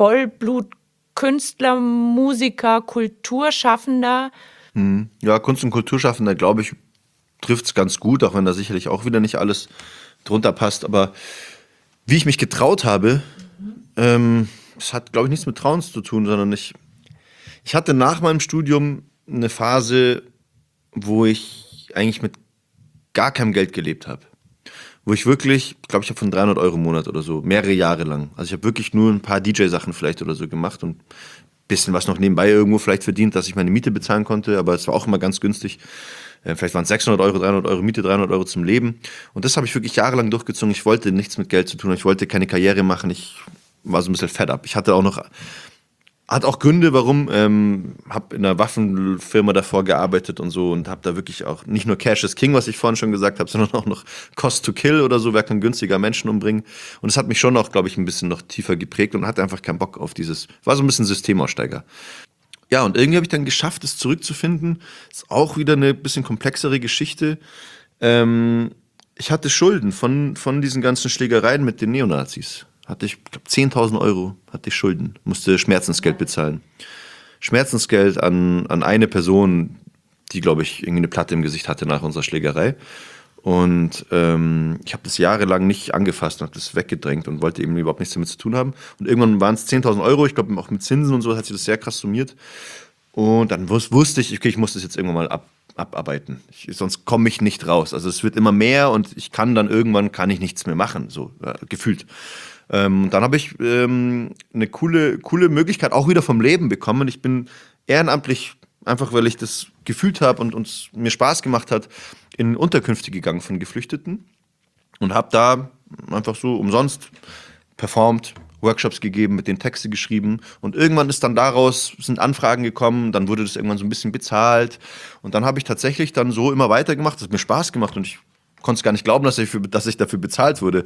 Vollblutkünstler, Musiker, Kulturschaffender?
Hm. Ja, Kunst- und Kulturschaffender, glaube ich, trifft es ganz gut, auch wenn da sicherlich auch wieder nicht alles drunter passt. Aber wie ich mich getraut habe, mhm. ähm, das hat, glaube ich, nichts mit Trauen zu tun, sondern ich, ich hatte nach meinem Studium eine Phase, wo ich eigentlich mit gar keinem Geld gelebt habe. Wo ich wirklich, ich glaube, ich habe von dreihundert Euro im Monat oder so, mehrere Jahre lang. Also ich habe wirklich nur ein paar D J-Sachen vielleicht oder so gemacht und ein bisschen was noch nebenbei irgendwo vielleicht verdient, dass ich meine Miete bezahlen konnte, aber es war auch immer ganz günstig. Vielleicht waren es sechshundert Euro, dreihundert Euro Miete, dreihundert Euro zum Leben. Und das habe ich wirklich jahrelang durchgezogen. Ich wollte nichts mit Geld zu tun. Ich wollte keine Karriere machen. Ich war so ein bisschen fed up. Ich hatte auch noch, hat auch Gründe, warum. Ähm, habe in einer Waffenfirma davor gearbeitet und so und habe da wirklich auch nicht nur Cash is King, was ich vorhin schon gesagt habe, sondern auch noch Cost to Kill oder so. Wer kann günstiger Menschen umbringen? Und das hat mich schon auch, glaube ich, ein bisschen noch tiefer geprägt und hatte einfach keinen Bock auf dieses, war so ein bisschen Systemaussteiger. Ja, und irgendwie habe ich dann geschafft, es zurückzufinden. Ist auch wieder eine bisschen komplexere Geschichte. Ähm, ich hatte Schulden von, von diesen ganzen Schlägereien mit den Neonazis. Hatte ich, glaube zehntausend Euro hatte ich Schulden. Musste Schmerzensgeld bezahlen. Schmerzensgeld an, an eine Person, die, glaube ich, irgendwie eine Platte im Gesicht hatte nach unserer Schlägerei. Und ähm, ich habe das jahrelang nicht angefasst und habe das weggedrängt und wollte eben überhaupt nichts damit zu tun haben. Und irgendwann waren es zehntausend Euro, ich glaube auch mit Zinsen und so hat sich das sehr krass summiert. Und dann wus- wusste ich, okay, ich muss das jetzt irgendwann mal ab, abarbeiten. Ich, sonst komme ich nicht raus. Also es wird immer mehr und ich kann dann irgendwann kann ich nichts mehr machen, so äh, gefühlt. Ähm, dann habe ich ähm, eine coole, coole Möglichkeit auch wieder vom Leben bekommen. Ich bin ehrenamtlich, einfach weil ich das gefühlt habe und uns mir Spaß gemacht hat, in Unterkünfte gegangen von Geflüchteten und habe da einfach so umsonst performt, Workshops gegeben, mit den Texte geschrieben und irgendwann ist dann daraus, sind Anfragen gekommen, dann wurde das irgendwann so ein bisschen bezahlt und dann habe ich tatsächlich dann so immer weitergemacht, das hat mir Spaß gemacht und ich konnte es gar nicht glauben, dass ich, für, dass ich dafür bezahlt wurde.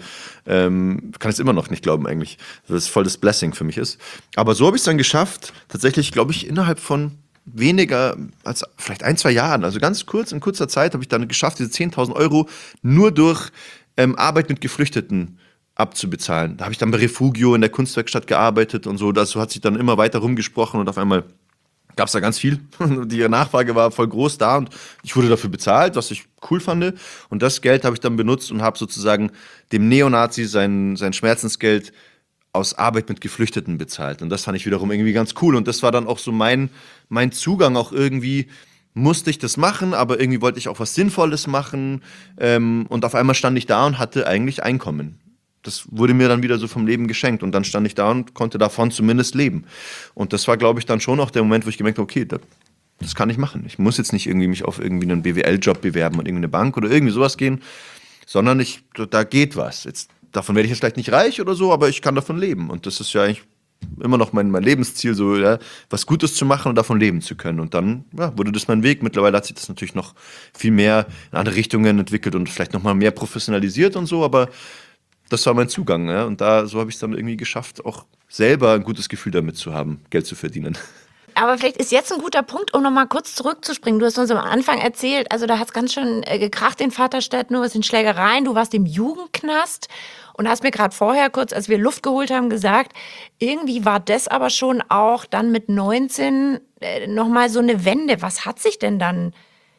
Ähm, kann es immer noch nicht glauben eigentlich, dass es voll das Blessing für mich ist. Aber so habe ich es dann geschafft, tatsächlich, glaube ich, innerhalb von weniger als vielleicht ein, zwei Jahren, also ganz kurz, in kurzer Zeit habe ich dann geschafft, diese zehntausend Euro nur durch ähm, Arbeit mit Geflüchteten abzubezahlen. Da habe ich dann bei Refugio in der Kunstwerkstatt gearbeitet und so. Das hat sich dann immer weiter rumgesprochen und auf einmal gab es da ganz viel. Die Nachfrage war voll groß da und ich wurde dafür bezahlt, was ich cool fand. Und das Geld habe ich dann benutzt und habe sozusagen dem Neonazi sein, sein Schmerzensgeld aus Arbeit mit Geflüchteten bezahlt. Und das fand ich wiederum irgendwie ganz cool. Und das war dann auch so mein, mein Zugang auch irgendwie, musste ich das machen, aber irgendwie wollte ich auch was Sinnvolles machen. Ähm, und auf einmal stand ich da und hatte eigentlich Einkommen. Das wurde mir dann wieder so vom Leben geschenkt. Und dann stand ich da und konnte davon zumindest leben. Und das war, glaube ich, dann schon auch der Moment, wo ich gemerkt habe, okay, das, das kann ich machen. Ich muss jetzt nicht irgendwie mich auf irgendwie einen B W L-Job bewerben und irgendwie eine Bank oder irgendwie sowas gehen, sondern ich, da geht was. Jetzt, davon werde ich jetzt vielleicht nicht reich oder so, aber ich kann davon leben. Und das ist ja eigentlich immer noch mein, mein Lebensziel, so ja, was Gutes zu machen und davon leben zu können. Und dann ja, wurde das mein Weg. Mittlerweile hat sich das natürlich noch viel mehr in andere Richtungen entwickelt und vielleicht noch mal mehr professionalisiert und so, aber das war mein Zugang. Ja? Und da so habe ich es dann irgendwie geschafft, auch selber ein gutes Gefühl damit zu haben, Geld zu verdienen.
Aber vielleicht ist jetzt ein guter Punkt, um nochmal kurz zurückzuspringen. Du hast uns am Anfang erzählt, also da hat es ganz schön äh, gekracht in Vaterstedt, nur was in Schlägereien. Du warst im Jugendknast und hast mir gerade vorher kurz, als wir Luft geholt haben, gesagt, irgendwie war das aber schon auch dann mit neunzehn äh, nochmal so eine Wende. Was hat sich denn dann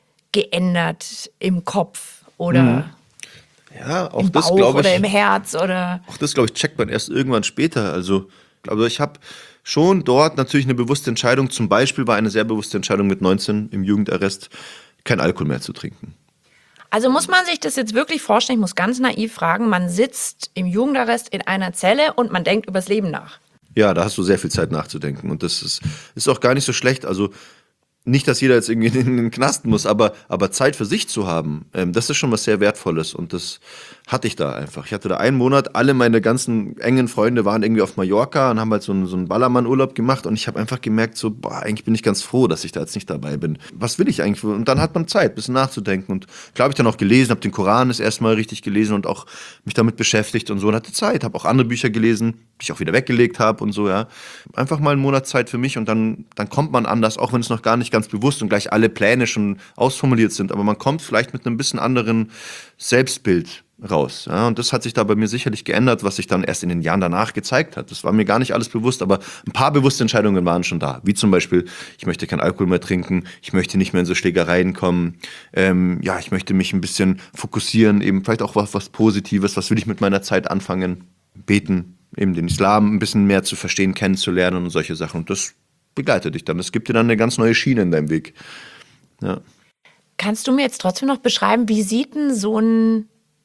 geändert im Kopf oder
Mhm. Ja, auch
im
das
Bauch
glaube
oder
ich.
im Herz? Oder
Auch das, glaube ich, checkt man erst irgendwann später. Also, also ich habe schon dort natürlich eine bewusste Entscheidung. Zum Beispiel war eine sehr bewusste Entscheidung mit neunzehn im Jugendarrest, kein Alkohol mehr zu trinken.
Also muss man sich das jetzt wirklich vorstellen, ich muss ganz naiv fragen, man sitzt im Jugendarrest in einer Zelle und man denkt übers Leben nach.
Ja, da hast du sehr viel Zeit nachzudenken. Und das ist, ist auch gar nicht so schlecht. Also nicht, dass jeder jetzt irgendwie in den Knast muss, aber, aber Zeit für sich zu haben, ähm, das ist schon was sehr Wertvolles. Und das hatte ich da einfach. Ich hatte da einen Monat, alle meine ganzen engen Freunde waren irgendwie auf Mallorca und haben halt so einen, so einen Ballermann-Urlaub gemacht. Und ich habe einfach gemerkt, so, boah, eigentlich bin ich ganz froh, dass ich da jetzt nicht dabei bin. Was will ich eigentlich? Und dann hat man Zeit, ein bisschen nachzudenken. Und klar habe ich dann auch gelesen, habe den Koran das erste Mal richtig gelesen und auch mich damit beschäftigt und so. Und hatte Zeit, habe auch andere Bücher gelesen, die ich auch wieder weggelegt habe und so, ja. Einfach mal einen Monat Zeit für mich und dann, dann kommt man anders, auch wenn es noch gar nicht ganz bewusst und gleich alle Pläne schon ausformuliert sind. Aber man kommt vielleicht mit einem bisschen anderen Selbstbild raus. Ja, und das hat sich da bei mir sicherlich geändert, was sich dann erst in den Jahren danach gezeigt hat. Das war mir gar nicht alles bewusst, aber ein paar bewusste Entscheidungen waren schon da. Wie zum Beispiel, ich möchte keinen Alkohol mehr trinken, ich möchte nicht mehr in so Schlägereien kommen, ähm, ja, ich möchte mich ein bisschen fokussieren, eben vielleicht auch was, was Positives, was will ich mit meiner Zeit anfangen, beten, eben den Islam ein bisschen mehr zu verstehen, kennenzulernen und solche Sachen. Und das begleitet dich dann. Das gibt dir dann eine ganz neue Schiene in deinem Weg. Ja.
Kannst du mir jetzt trotzdem noch beschreiben, wie sieht denn so ein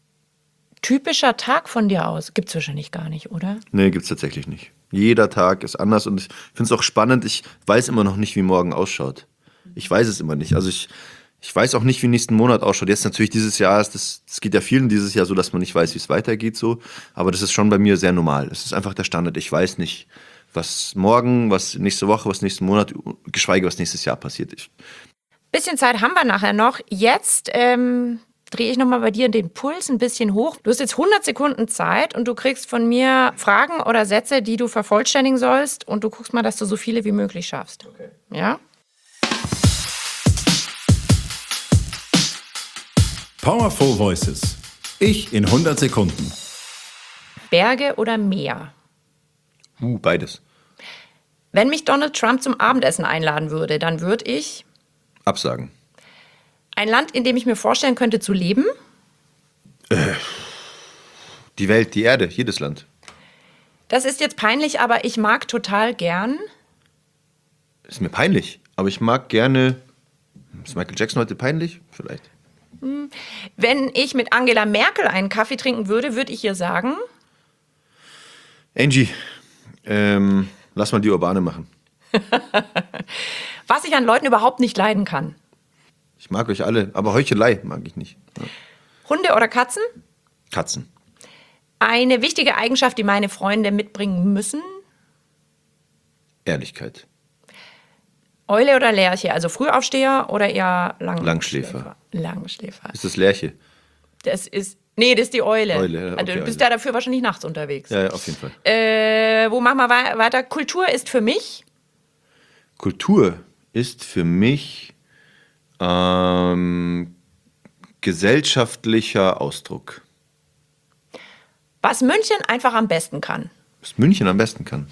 typischer Tag von dir aus? Gibt's wahrscheinlich gar nicht, oder?
Nee, gibt's tatsächlich nicht. Jeder Tag ist anders und ich finde es auch spannend. Ich weiß immer noch nicht, wie morgen ausschaut. Ich weiß es immer nicht. Also ich, ich weiß auch nicht, wie nächsten Monat ausschaut. Jetzt natürlich dieses Jahr, ist das, das geht ja vielen dieses Jahr so, dass man nicht weiß, wie es weitergeht so. Aber das ist schon bei mir sehr normal. Es ist einfach der Standard. Ich weiß nicht, was morgen, was nächste Woche, was nächsten Monat, geschweige was nächstes Jahr passiert. Ich,
Bisschen Zeit haben wir nachher noch. Jetzt ähm, drehe ich nochmal bei dir den Puls ein bisschen hoch. Du hast jetzt hundert Sekunden Zeit und du kriegst von mir Fragen oder Sätze, die du vervollständigen sollst. Und du guckst mal, dass du so viele wie möglich schaffst.
Okay.
Ja?
Powerful Voices. Ich in hundert Sekunden.
Berge oder Meer?
uh, beides.
Wenn mich Donald Trump zum Abendessen einladen würde, dann würde ich
Absagen.
ein Land, in dem ich mir vorstellen könnte zu leben.
Die Welt, die Erde, jedes Land.
Das ist jetzt peinlich, aber ich mag total gern.
Ist mir peinlich, aber ich mag gerne... Ist Michael Jackson heute peinlich? Vielleicht.
Wenn ich mit Angela Merkel einen Kaffee trinken würde, würde ich ihr sagen...
Angie, ähm, lass mal die Urbane machen.
Was ich an Leuten überhaupt nicht leiden kann.
Ich mag euch alle, aber Heuchelei mag ich nicht. Ja.
Hunde oder Katzen?
Katzen.
Eine wichtige Eigenschaft, die meine Freunde mitbringen müssen?
Ehrlichkeit.
Eule oder Lerche? Also Frühaufsteher oder eher Lang
Langschläfer.
Langschläfer.
Ist das Lerche?
Das ist... Nee, das ist die Eule.
Eule, okay,
also du bist
Eule.
ja dafür wahrscheinlich nachts unterwegs.
Ja, ja, auf jeden Fall.
Äh, wo machen wir wei- weiter? Kultur ist für mich...
Kultur ist für mich ähm, gesellschaftlicher Ausdruck.
Was München einfach am besten kann.
Was München am besten kann.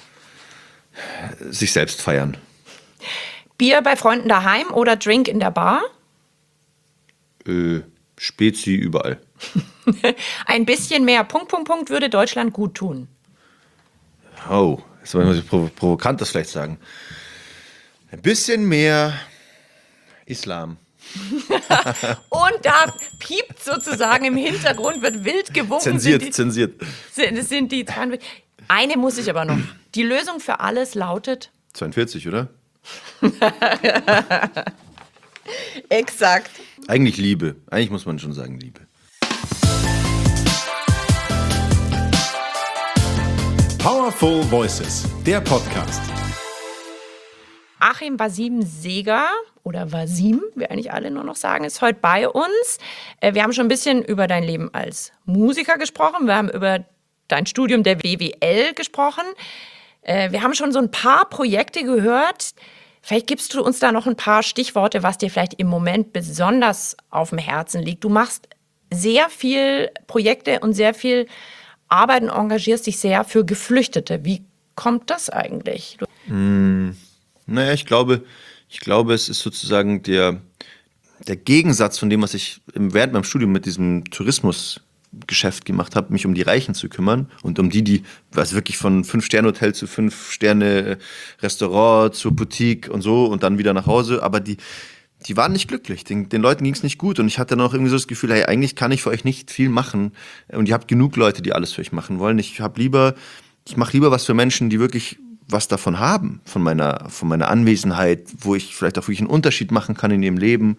Sich selbst feiern.
Bier bei Freunden daheim oder Drink in der Bar?
Äh, Spezi überall.
Ein bisschen mehr Punkt, Punkt, Punkt würde Deutschland gut tun.
Oh, jetzt muss ich provo- provokant das vielleicht sagen. Ein bisschen mehr Islam.
Und da piept sozusagen im Hintergrund, wird wild gewunken.
Zensiert,
sind die,
zensiert.
sind, das sind die zweiundvierzig. Eine muss ich aber noch. Die Lösung für alles lautet...
zweiundvierzig, oder?
Exakt.
Eigentlich Liebe. Eigentlich muss man schon sagen Liebe.
Powerful Voices, der Podcast.
Achim Wasim Seeger oder Wasim, wir eigentlich alle nur noch sagen, ist heute bei uns. Äh, Wir haben schon ein bisschen über dein Leben als Musiker gesprochen. Wir haben über dein Studium der W W L gesprochen. Äh, Wir haben schon so ein paar Projekte gehört. Vielleicht gibst du uns da noch ein paar Stichworte, was dir vielleicht im Moment besonders auf dem Herzen liegt. Du machst sehr viel Projekte und sehr viel Arbeit und engagierst dich sehr für Geflüchtete. Wie kommt das eigentlich? Du
Naja, ich glaube, ich glaube, es ist sozusagen der, der Gegensatz von dem, was ich im, während meinem Studium mit diesem Tourismusgeschäft gemacht habe, mich um die Reichen zu kümmern und um die, die, was wirklich von Fünf-Sterne-Hotel zu Fünf-Sterne-Restaurant zu Boutique und so und dann wieder nach Hause, aber die, die waren nicht glücklich, den, den Leuten ging es nicht gut und ich hatte dann auch irgendwie so das Gefühl, hey, eigentlich kann ich für euch nicht viel machen und ihr habt genug Leute, die alles für euch machen wollen. Ich habe lieber, ich mache lieber was für Menschen, die wirklich was davon haben, von meiner, von meiner Anwesenheit, wo ich vielleicht auch wirklich einen Unterschied machen kann in ihrem Leben.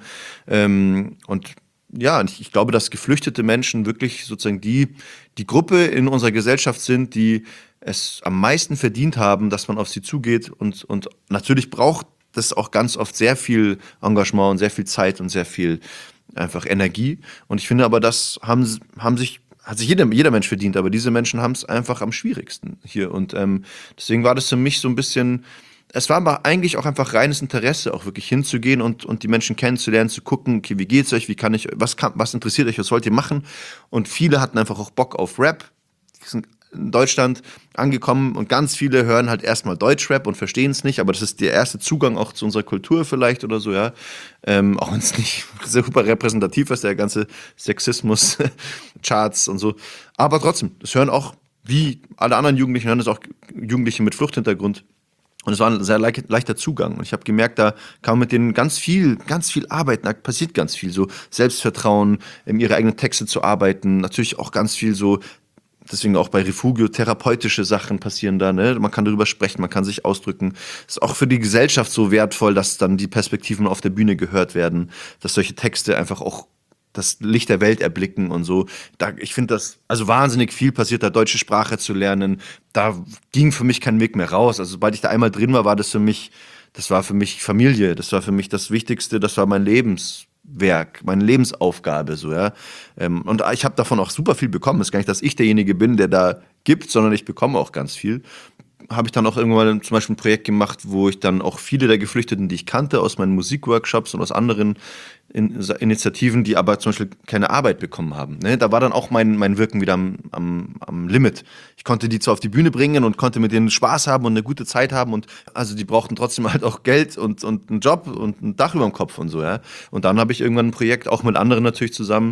Ähm, und ja, ich, ich glaube, dass geflüchtete Menschen wirklich sozusagen die, die Gruppe in unserer Gesellschaft sind, die es am meisten verdient haben, dass man auf sie zugeht. Und, und natürlich braucht das auch ganz oft sehr viel Engagement und sehr viel Zeit und sehr viel einfach Energie. Und ich finde aber, das haben, haben sich hat sich jeder, jeder Mensch verdient, aber diese Menschen haben es einfach am schwierigsten hier. Und ähm, deswegen war das für mich so ein bisschen, es war aber eigentlich auch einfach reines Interesse, auch wirklich hinzugehen und, und die Menschen kennenzulernen, zu gucken, okay, wie geht's euch, wie kann ich, was kann, was interessiert euch, was wollt ihr machen? Und viele hatten einfach auch Bock auf Rap. Die sind in Deutschland angekommen und ganz viele hören halt erstmal Deutschrap und verstehen es nicht, aber das ist der erste Zugang auch zu unserer Kultur vielleicht oder so, ja. Ähm, auch wenn es nicht super repräsentativ ist, der ganze Sexismus, Charts und so. Aber trotzdem, das hören auch, wie alle anderen Jugendlichen, hören das auch Jugendliche mit Fluchthintergrund. Und es war ein sehr leicht, leichter Zugang. Und ich habe gemerkt, da kann man mit denen ganz viel, ganz viel arbeiten. Da passiert ganz viel. So Selbstvertrauen, ihre eigenen Texte zu arbeiten. Natürlich auch ganz viel so, deswegen auch bei Refugio, therapeutische Sachen passieren da, ne? Man kann darüber sprechen, man kann sich ausdrücken. Ist auch für die Gesellschaft so wertvoll, dass dann die Perspektiven auf der Bühne gehört werden, dass solche Texte einfach auch das Licht der Welt erblicken und so. Da, ich finde das, also wahnsinnig viel passiert, da deutsche Sprache zu lernen. Da ging für mich kein Weg mehr raus. Also sobald ich da einmal drin war, war das für mich, das war für mich Familie, das war für mich das Wichtigste, das war mein Lebenswerk, meine Lebensaufgabe, so, ja. Und ich habe davon auch super viel bekommen. Es ist gar nicht, dass ich derjenige bin, der da gibt, sondern ich bekomme auch ganz viel. Habe ich dann auch irgendwann zum Beispiel ein Projekt gemacht, wo ich dann auch viele der Geflüchteten, die ich kannte, aus meinen Musikworkshops und aus anderen in Initiativen, die aber zum Beispiel keine Arbeit bekommen haben. Ne? Da war dann auch mein, mein Wirken wieder am, am, am Limit. Ich konnte die zwar auf die Bühne bringen und konnte mit denen Spaß haben und eine gute Zeit haben und also die brauchten trotzdem halt auch Geld und, und einen Job und ein Dach über dem Kopf und so. Ja? Und dann habe ich irgendwann ein Projekt, auch mit anderen natürlich zusammen,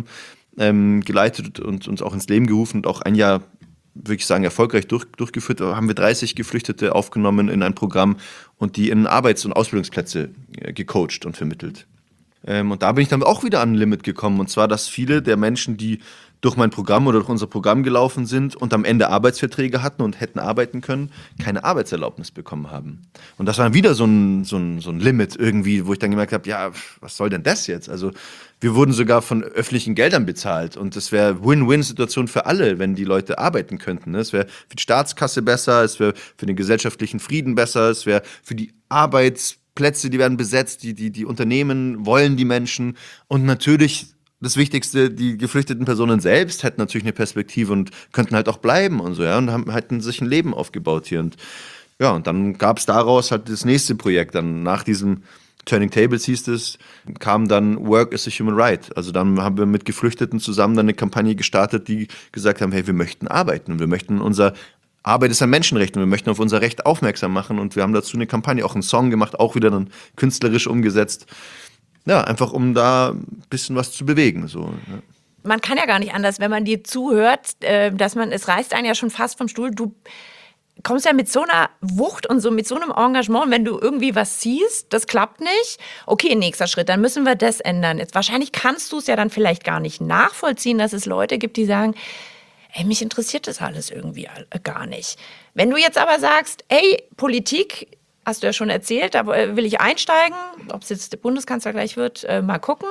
ähm, geleitet und uns auch ins Leben gerufen und auch ein Jahr, würde ich sagen, erfolgreich durch, durchgeführt. Da haben wir dreißig Geflüchtete aufgenommen in ein Programm und die in Arbeits- und Ausbildungsplätze äh, gecoacht und vermittelt. Ähm, und da bin ich dann auch wieder an ein Limit gekommen. Und zwar, dass viele der Menschen, die durch mein Programm oder durch unser Programm gelaufen sind und am Ende Arbeitsverträge hatten und hätten arbeiten können, keine Arbeitserlaubnis bekommen haben. Und das war dann wieder so ein, so ein, so ein Limit irgendwie, wo ich dann gemerkt habe, ja, was soll denn das jetzt? Also wir wurden sogar von öffentlichen Geldern bezahlt und es wäre Win-Win-Situation für alle, wenn die Leute arbeiten könnten. Es wäre für die Staatskasse besser, es wäre für den gesellschaftlichen Frieden besser, es wäre für die Arbeitsplätze, die werden besetzt, die, die, die Unternehmen wollen die Menschen und natürlich das Wichtigste, die geflüchteten Personen selbst hätten natürlich eine Perspektive und könnten halt auch bleiben und so, ja, und haben, hätten sich ein Leben aufgebaut hier. Und ja, und dann gab es daraus halt das nächste Projekt. Dann nach diesem Turning Tables hieß es, kam dann Work is a Human Right. Also dann haben wir mit Geflüchteten zusammen dann eine Kampagne gestartet, die gesagt haben, hey, wir möchten arbeiten und wir möchten unser Arbeit ist ein Menschenrecht und wir möchten auf unser Recht aufmerksam machen und wir haben dazu eine Kampagne, auch einen Song gemacht, auch wieder dann künstlerisch umgesetzt. Ja, einfach um da ein bisschen was zu bewegen. So, ja.
Man kann ja gar nicht anders, wenn man dir zuhört, äh, dass man, es reißt einen ja schon fast vom Stuhl. Du kommst ja mit so einer Wucht und so mit so einem Engagement, wenn du irgendwie was siehst, das klappt nicht. Okay, nächster Schritt, dann müssen wir das ändern. Jetzt, wahrscheinlich kannst du es ja dann vielleicht gar nicht nachvollziehen, dass es Leute gibt, die sagen, ey, mich interessiert das alles irgendwie gar nicht. Wenn du jetzt aber sagst, ey, Politik, hast du ja schon erzählt, da will ich einsteigen, ob es jetzt der Bundeskanzler gleich wird, äh, mal gucken.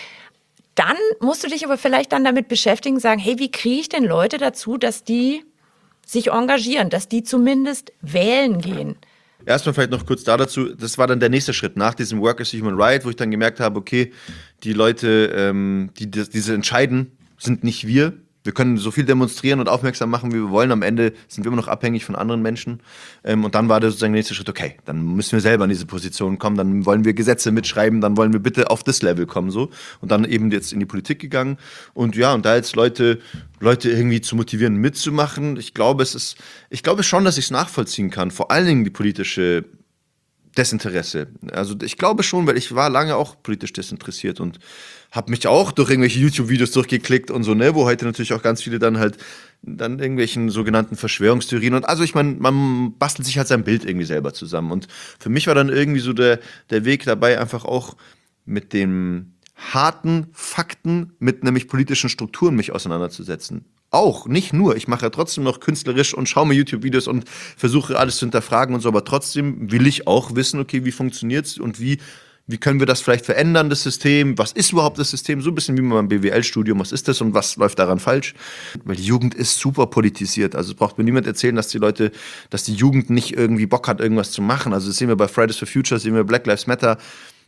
Dann musst du dich aber vielleicht dann damit beschäftigen, sagen, hey, wie kriege ich denn Leute dazu, dass die sich engagieren, dass die zumindest wählen gehen?
Erstmal vielleicht noch kurz da dazu, das war dann der nächste Schritt nach diesem Work is a Human Right, wo ich dann gemerkt habe, okay, die Leute, ähm, die das, diese entscheiden, sind nicht wir. Wir können so viel demonstrieren und aufmerksam machen, wie wir wollen. Am Ende sind wir immer noch abhängig von anderen Menschen. Ähm, und dann war der sozusagen der nächste Schritt, okay, dann müssen wir selber in diese Position kommen, dann wollen wir Gesetze mitschreiben, dann wollen wir bitte auf das Level kommen. So. Und dann eben jetzt in die Politik gegangen. Und ja, und da jetzt Leute, Leute irgendwie zu motivieren, mitzumachen, ich glaube, es ist, ich glaube schon, dass ich es nachvollziehen kann. Vor allen Dingen die politische Desinteresse. Also ich glaube schon, weil ich war lange auch politisch desinteressiert und habe mich auch durch irgendwelche YouTube-Videos durchgeklickt und so, ne, wo heute natürlich auch ganz viele dann halt dann irgendwelchen sogenannten Verschwörungstheorien und also ich meine, man bastelt sich halt sein Bild irgendwie selber zusammen und für mich war dann irgendwie so der, der Weg dabei einfach auch mit den harten Fakten, mit nämlich politischen Strukturen mich auseinanderzusetzen. Auch, nicht nur. Ich mache ja trotzdem noch künstlerisch und schaue mir YouTube-Videos und versuche alles zu hinterfragen und so, aber trotzdem will ich auch wissen, okay, wie funktioniert's und wie, wie können wir das vielleicht verändern, das System? Was ist überhaupt das System? So ein bisschen wie beim B W L-Studium, was ist das und was läuft daran falsch? Weil die Jugend ist super politisiert. Also es braucht mir niemand erzählen, dass die Leute, dass die Jugend nicht irgendwie Bock hat, irgendwas zu machen. Also das sehen wir bei Fridays for Future, sehen wir Black Lives Matter.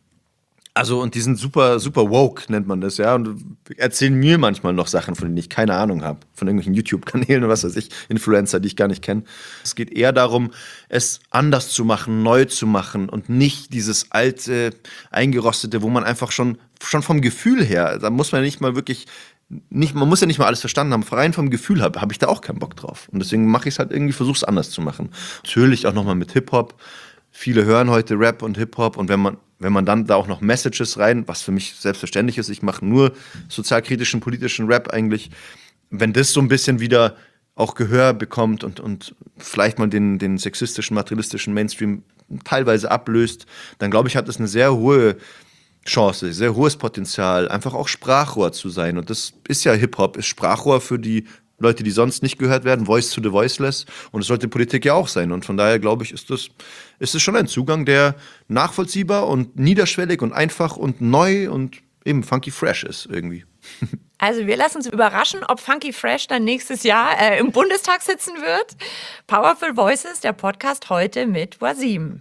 Also, und die sind super, super woke, nennt man das, ja. Und erzählen mir manchmal noch Sachen, von denen ich keine Ahnung habe. Von irgendwelchen YouTube-Kanälen oder was weiß ich, Influencer, die ich gar nicht kenne. Es geht eher darum, es anders zu machen, neu zu machen und nicht dieses alte, eingerostete, wo man einfach schon, schon vom Gefühl her, da muss man nicht mal wirklich, nicht, man muss ja nicht mal alles verstanden haben, rein vom Gefühl habe, habe ich da auch keinen Bock drauf. Und deswegen mache ich es halt irgendwie, versuche es anders zu machen. Natürlich auch nochmal mit Hip-Hop. Viele hören heute Rap und Hip-Hop und wenn man Wenn man dann da auch noch Messages rein, was für mich selbstverständlich ist, ich mache nur sozialkritischen, politischen Rap eigentlich, wenn das so ein bisschen wieder auch Gehör bekommt und, und vielleicht mal den, den sexistischen, materialistischen Mainstream teilweise ablöst, dann glaube ich, hat das eine sehr hohe Chance, sehr hohes Potenzial, einfach auch Sprachrohr zu sein. Und das ist ja Hip-Hop, ist Sprachrohr für die Leute, die sonst nicht gehört werden, Voice to the Voiceless. Und das sollte Politik ja auch sein. Und von daher, glaube ich, ist das, ist das schon ein Zugang, der nachvollziehbar und niederschwellig und einfach und neu und eben funky fresh ist irgendwie.
Also wir lassen uns überraschen, ob Funky Fresh dann nächstes Jahr äh, im Bundestag sitzen wird. Powerful Voices, der Podcast heute mit Wasim.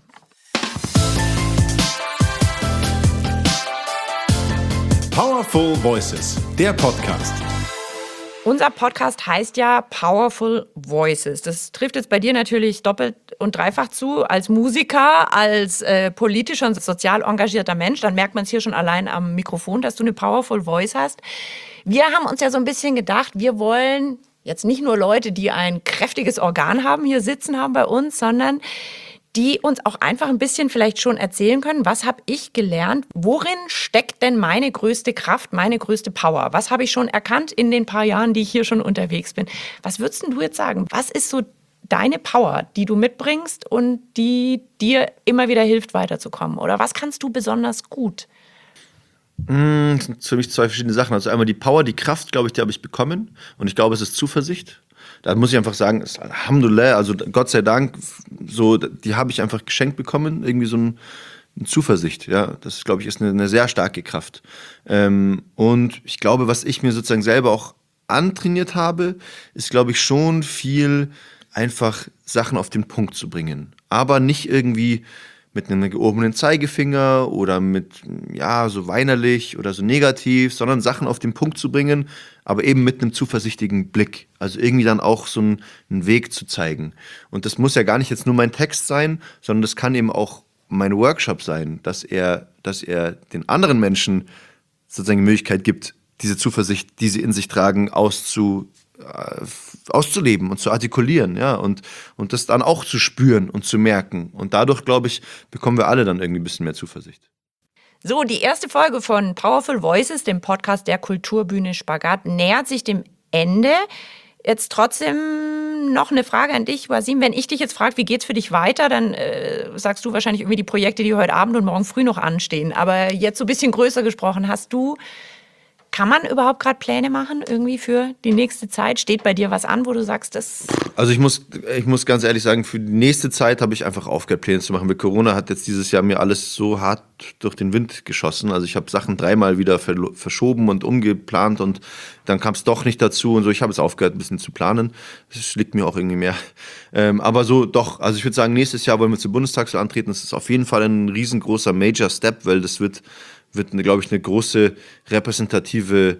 Powerful Voices, der Podcast.
Unser Podcast heißt ja Powerful Voices. Das trifft jetzt bei dir natürlich doppelt und dreifach zu. Als Musiker, als äh, politischer und sozial engagierter Mensch, dann merkt man es hier schon allein am Mikrofon, dass du eine Powerful Voice hast. Wir haben uns ja so ein bisschen gedacht, wir wollen jetzt nicht nur Leute, die ein kräftiges Organ haben, hier sitzen haben bei uns, sondern die uns auch einfach ein bisschen vielleicht schon erzählen können, was habe ich gelernt, worin steckt denn meine größte Kraft, meine größte Power? Was habe ich schon erkannt in den paar Jahren, die ich hier schon unterwegs bin? Was würdest denn du jetzt sagen? Was ist so deine Power, die du mitbringst und die dir immer wieder hilft, weiterzukommen? Oder was kannst du besonders gut?
Das sind für mich zwei verschiedene Sachen. Also einmal die Power, die Kraft, glaube ich, die habe ich bekommen. Und ich glaube, es ist Zuversicht. Da muss ich einfach sagen, Alhamdulillah, also Gott sei Dank, so, die habe ich einfach geschenkt bekommen. Irgendwie so ein, eine Zuversicht. Ja, das, glaube ich, ist eine, eine sehr starke Kraft. Ähm, und ich glaube, was ich mir sozusagen selber auch antrainiert habe, ist, glaube ich, schon viel einfach Sachen auf den Punkt zu bringen. Aber nicht irgendwie mit einem gehobenen Zeigefinger oder mit, ja, so weinerlich oder so negativ, sondern Sachen auf den Punkt zu bringen, aber eben mit einem zuversichtlichen Blick. Also irgendwie dann auch so einen, einen Weg zu zeigen. Und das muss ja gar nicht jetzt nur mein Text sein, sondern das kann eben auch mein Workshop sein, dass er, dass er den anderen Menschen sozusagen die Möglichkeit gibt, diese Zuversicht, die sie in sich tragen, auszu auszuleben und zu artikulieren, ja, und, und das dann auch zu spüren und zu merken. Und dadurch, glaube ich, bekommen wir alle dann irgendwie ein bisschen mehr Zuversicht.
So, die erste Folge von Powerful Voices, dem Podcast der Kulturbühne Spagat, nähert sich dem Ende. Jetzt trotzdem noch eine Frage an dich, Wasim. Wenn ich dich jetzt frage, wie geht's für dich weiter, dann äh, sagst du wahrscheinlich irgendwie die Projekte, die heute Abend und morgen früh noch anstehen. Aber jetzt so ein bisschen größer gesprochen, hast du Kann man überhaupt gerade Pläne machen irgendwie für die nächste Zeit? Steht bei dir was an, wo du sagst, das...
Also ich muss, ich muss ganz ehrlich sagen, für die nächste Zeit habe ich einfach aufgehört, Pläne zu machen. Weil Corona hat jetzt dieses Jahr mir alles so hart durch den Wind geschossen. Also ich habe Sachen dreimal wieder verlo- verschoben und umgeplant und dann kam es doch nicht dazu und so. Ich habe es aufgehört, ein bisschen zu planen. Das liegt mir auch irgendwie mehr. Ähm, aber so doch, also ich würde sagen, nächstes Jahr wollen wir zur Bundestagswahl antreten. Das ist auf jeden Fall ein riesengroßer Major Step, weil das wird... wird, glaube ich, eine große repräsentative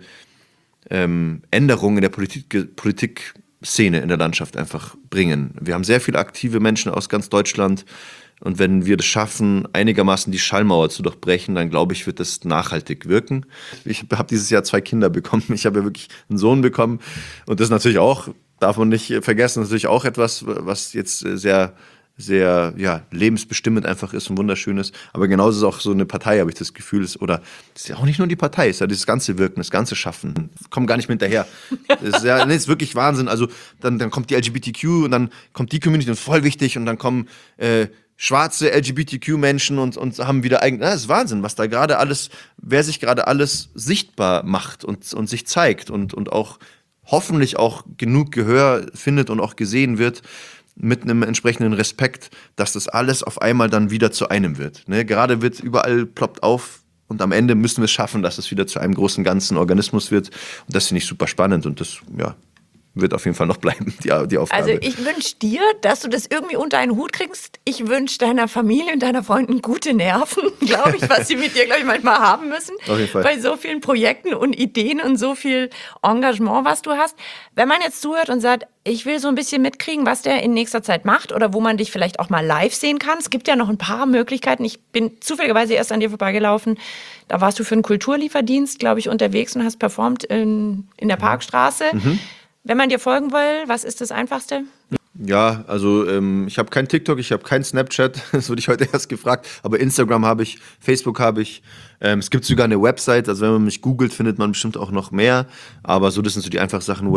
ähm, Änderung in der Politik, Politikszene in der Landschaft einfach bringen. Wir haben sehr viele aktive Menschen aus ganz Deutschland und wenn wir das schaffen, einigermaßen die Schallmauer zu durchbrechen, dann glaube ich, wird das nachhaltig wirken. Ich habe dieses Jahr zwei Kinder bekommen. Ich habe ja wirklich einen Sohn bekommen und das ist natürlich auch, darf man nicht vergessen, natürlich auch etwas, was jetzt sehr... sehr ja, lebensbestimmend einfach ist und wunderschön ist. Aber genauso ist auch so eine Partei, habe ich das Gefühl, ist, oder das ist ja auch nicht nur die Partei, ist ja dieses ganze Wirken, das ganze Schaffen. Kommen gar nicht mehr hinterher. Das ist ja das ist wirklich Wahnsinn. Also dann, dann kommt die L G B T Q und dann kommt die Community und voll wichtig und dann kommen äh, schwarze L G B T Q-Menschen und, und haben wieder eigen. Das ist Wahnsinn, was da gerade alles, wer sich gerade alles sichtbar macht und, und sich zeigt und, und auch hoffentlich auch genug Gehör findet und auch gesehen wird. Mit einem entsprechenden Respekt, dass das alles auf einmal dann wieder zu einem wird. Ne? Gerade wird überall ploppt auf und am Ende müssen wir es schaffen, dass es wieder zu einem großen ganzen Organismus wird. Und das finde ich super spannend und das ja, wird auf jeden Fall noch bleiben, die, die Aufgabe.
Also ich wünsche dir, dass du das irgendwie unter einen Hut kriegst. Ich wünsche deiner Familie und deiner Freunden gute Nerven, glaube ich, was sie mit dir, glaube ich, manchmal haben müssen.
Auf jeden Fall.
Bei so vielen Projekten und Ideen und so viel Engagement, was du hast. Wenn man jetzt zuhört und sagt, ich will so ein bisschen mitkriegen, was der in nächster Zeit macht oder wo man dich vielleicht auch mal live sehen kann. Es gibt ja noch ein paar Möglichkeiten. Ich bin zufälligerweise erst an dir vorbeigelaufen. Da warst du für einen Kulturlieferdienst, glaube ich, unterwegs und hast performt in, in der Parkstraße. Mhm. Wenn man dir folgen will, was ist das Einfachste?
Ja, also ähm, ich habe kein TikTok, ich habe kein Snapchat, das wurde ich heute erst gefragt, aber Instagram habe ich, Facebook habe ich, ähm, es gibt sogar eine Website, also wenn man mich googelt, findet man bestimmt auch noch mehr, aber so, das sind so die einfachen Sachen,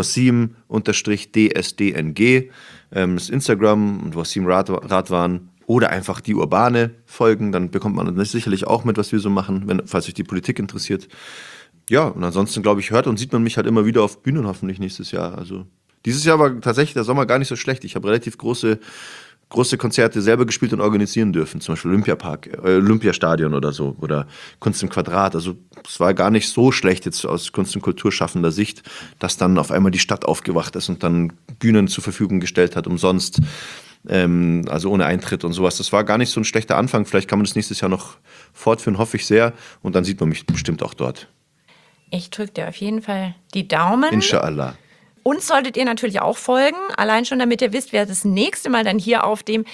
Wasim-D S D N G, ähm, das ist Instagram und Wasim Radwan oder einfach die Urbane folgen, dann bekommt man das sicherlich auch mit, was wir so machen, wenn, falls euch die Politik interessiert. Ja, und ansonsten, glaube ich, hört und sieht man mich halt immer wieder auf Bühnen hoffentlich nächstes Jahr. Also dieses Jahr war tatsächlich der Sommer gar nicht so schlecht. Ich habe relativ große, große Konzerte selber gespielt und organisieren dürfen. Zum Beispiel Olympiapark, äh, Olympiastadion oder so oder Kunst im Quadrat. Also es war gar nicht so schlecht jetzt aus Kunst- und Kulturschaffender Sicht, dass dann auf einmal die Stadt aufgewacht ist und dann Bühnen zur Verfügung gestellt hat, umsonst. Ähm, also ohne Eintritt und sowas. Das war gar nicht so ein schlechter Anfang. Vielleicht kann man das nächstes Jahr noch fortführen, hoffe ich sehr. Und dann sieht man mich bestimmt auch dort.
Ich drücke dir auf jeden Fall die Daumen.
Inshallah.
Uns solltet ihr natürlich auch folgen, allein schon damit ihr wisst, wer das nächste Mal dann hier auf dem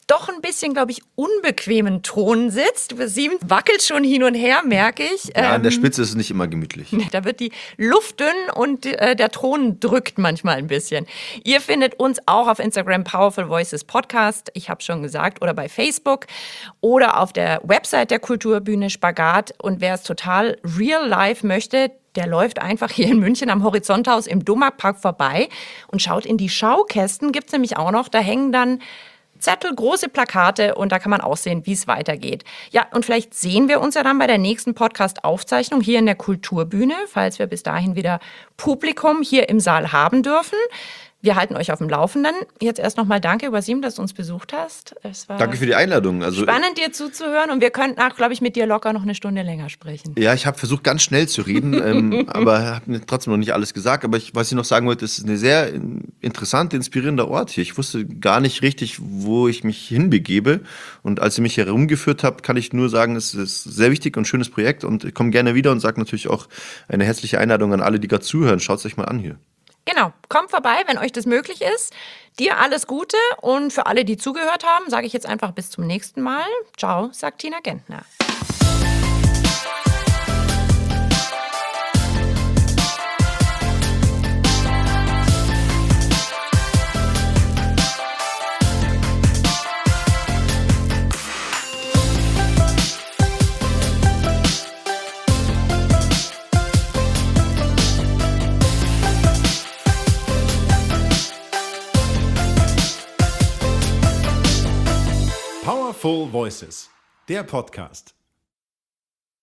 doch ein bisschen, glaube ich, unbequemen Thron sitzt. Wasim wackelt schon hin und her, merke ich.
Ja, an der
Ähm,
Spitze ist es nicht immer gemütlich.
Da wird die Luft dünn und äh, der Thron drückt manchmal ein bisschen. Ihr findet uns auch auf Instagram Powerful Voices Podcast, ich habe schon gesagt, oder bei Facebook oder auf der Website der Kulturbühne Spagat. Und wer es total real life möchte, der läuft einfach hier in München am Horizonthaus im Domarkpark vorbei und schaut in die Schaukästen. Gibt es nämlich auch noch, da hängen dann Zettel, große Plakate und da kann man auch sehen, wie es weitergeht. Ja, und vielleicht sehen wir uns ja dann bei der nächsten Podcast-Aufzeichnung hier in der Kulturbühne, falls wir bis dahin wieder Publikum hier im Saal haben dürfen. Wir halten euch auf dem Laufenden. Jetzt erst nochmal danke, Wasim, dass du uns besucht hast. Es war
Danke für die Einladung. Also,
spannend, dir zuzuhören und wir könnten auch, glaube ich, mit dir locker noch eine Stunde länger sprechen.
Ja, ich habe versucht, ganz schnell zu reden, ähm, aber habe trotzdem noch nicht alles gesagt. Aber ich, was ich noch sagen wollte, es ist ein sehr interessante, inspirierender Ort hier. Ich wusste gar nicht richtig, wo ich mich hinbegebe. Und als ihr mich hier herumgeführt habt, kann ich nur sagen, es ist ein sehr wichtig und schönes Projekt. Und ich komme gerne wieder und sage natürlich auch eine herzliche Einladung an alle, die gerade zuhören. Schaut es euch mal an hier.
Genau, kommt vorbei, wenn euch das möglich ist. Dir alles Gute und für alle, die zugehört haben, sage ich jetzt einfach bis zum nächsten Mal. Ciao, sagt Tina Gentner.
Powerful Voices, der Podcast.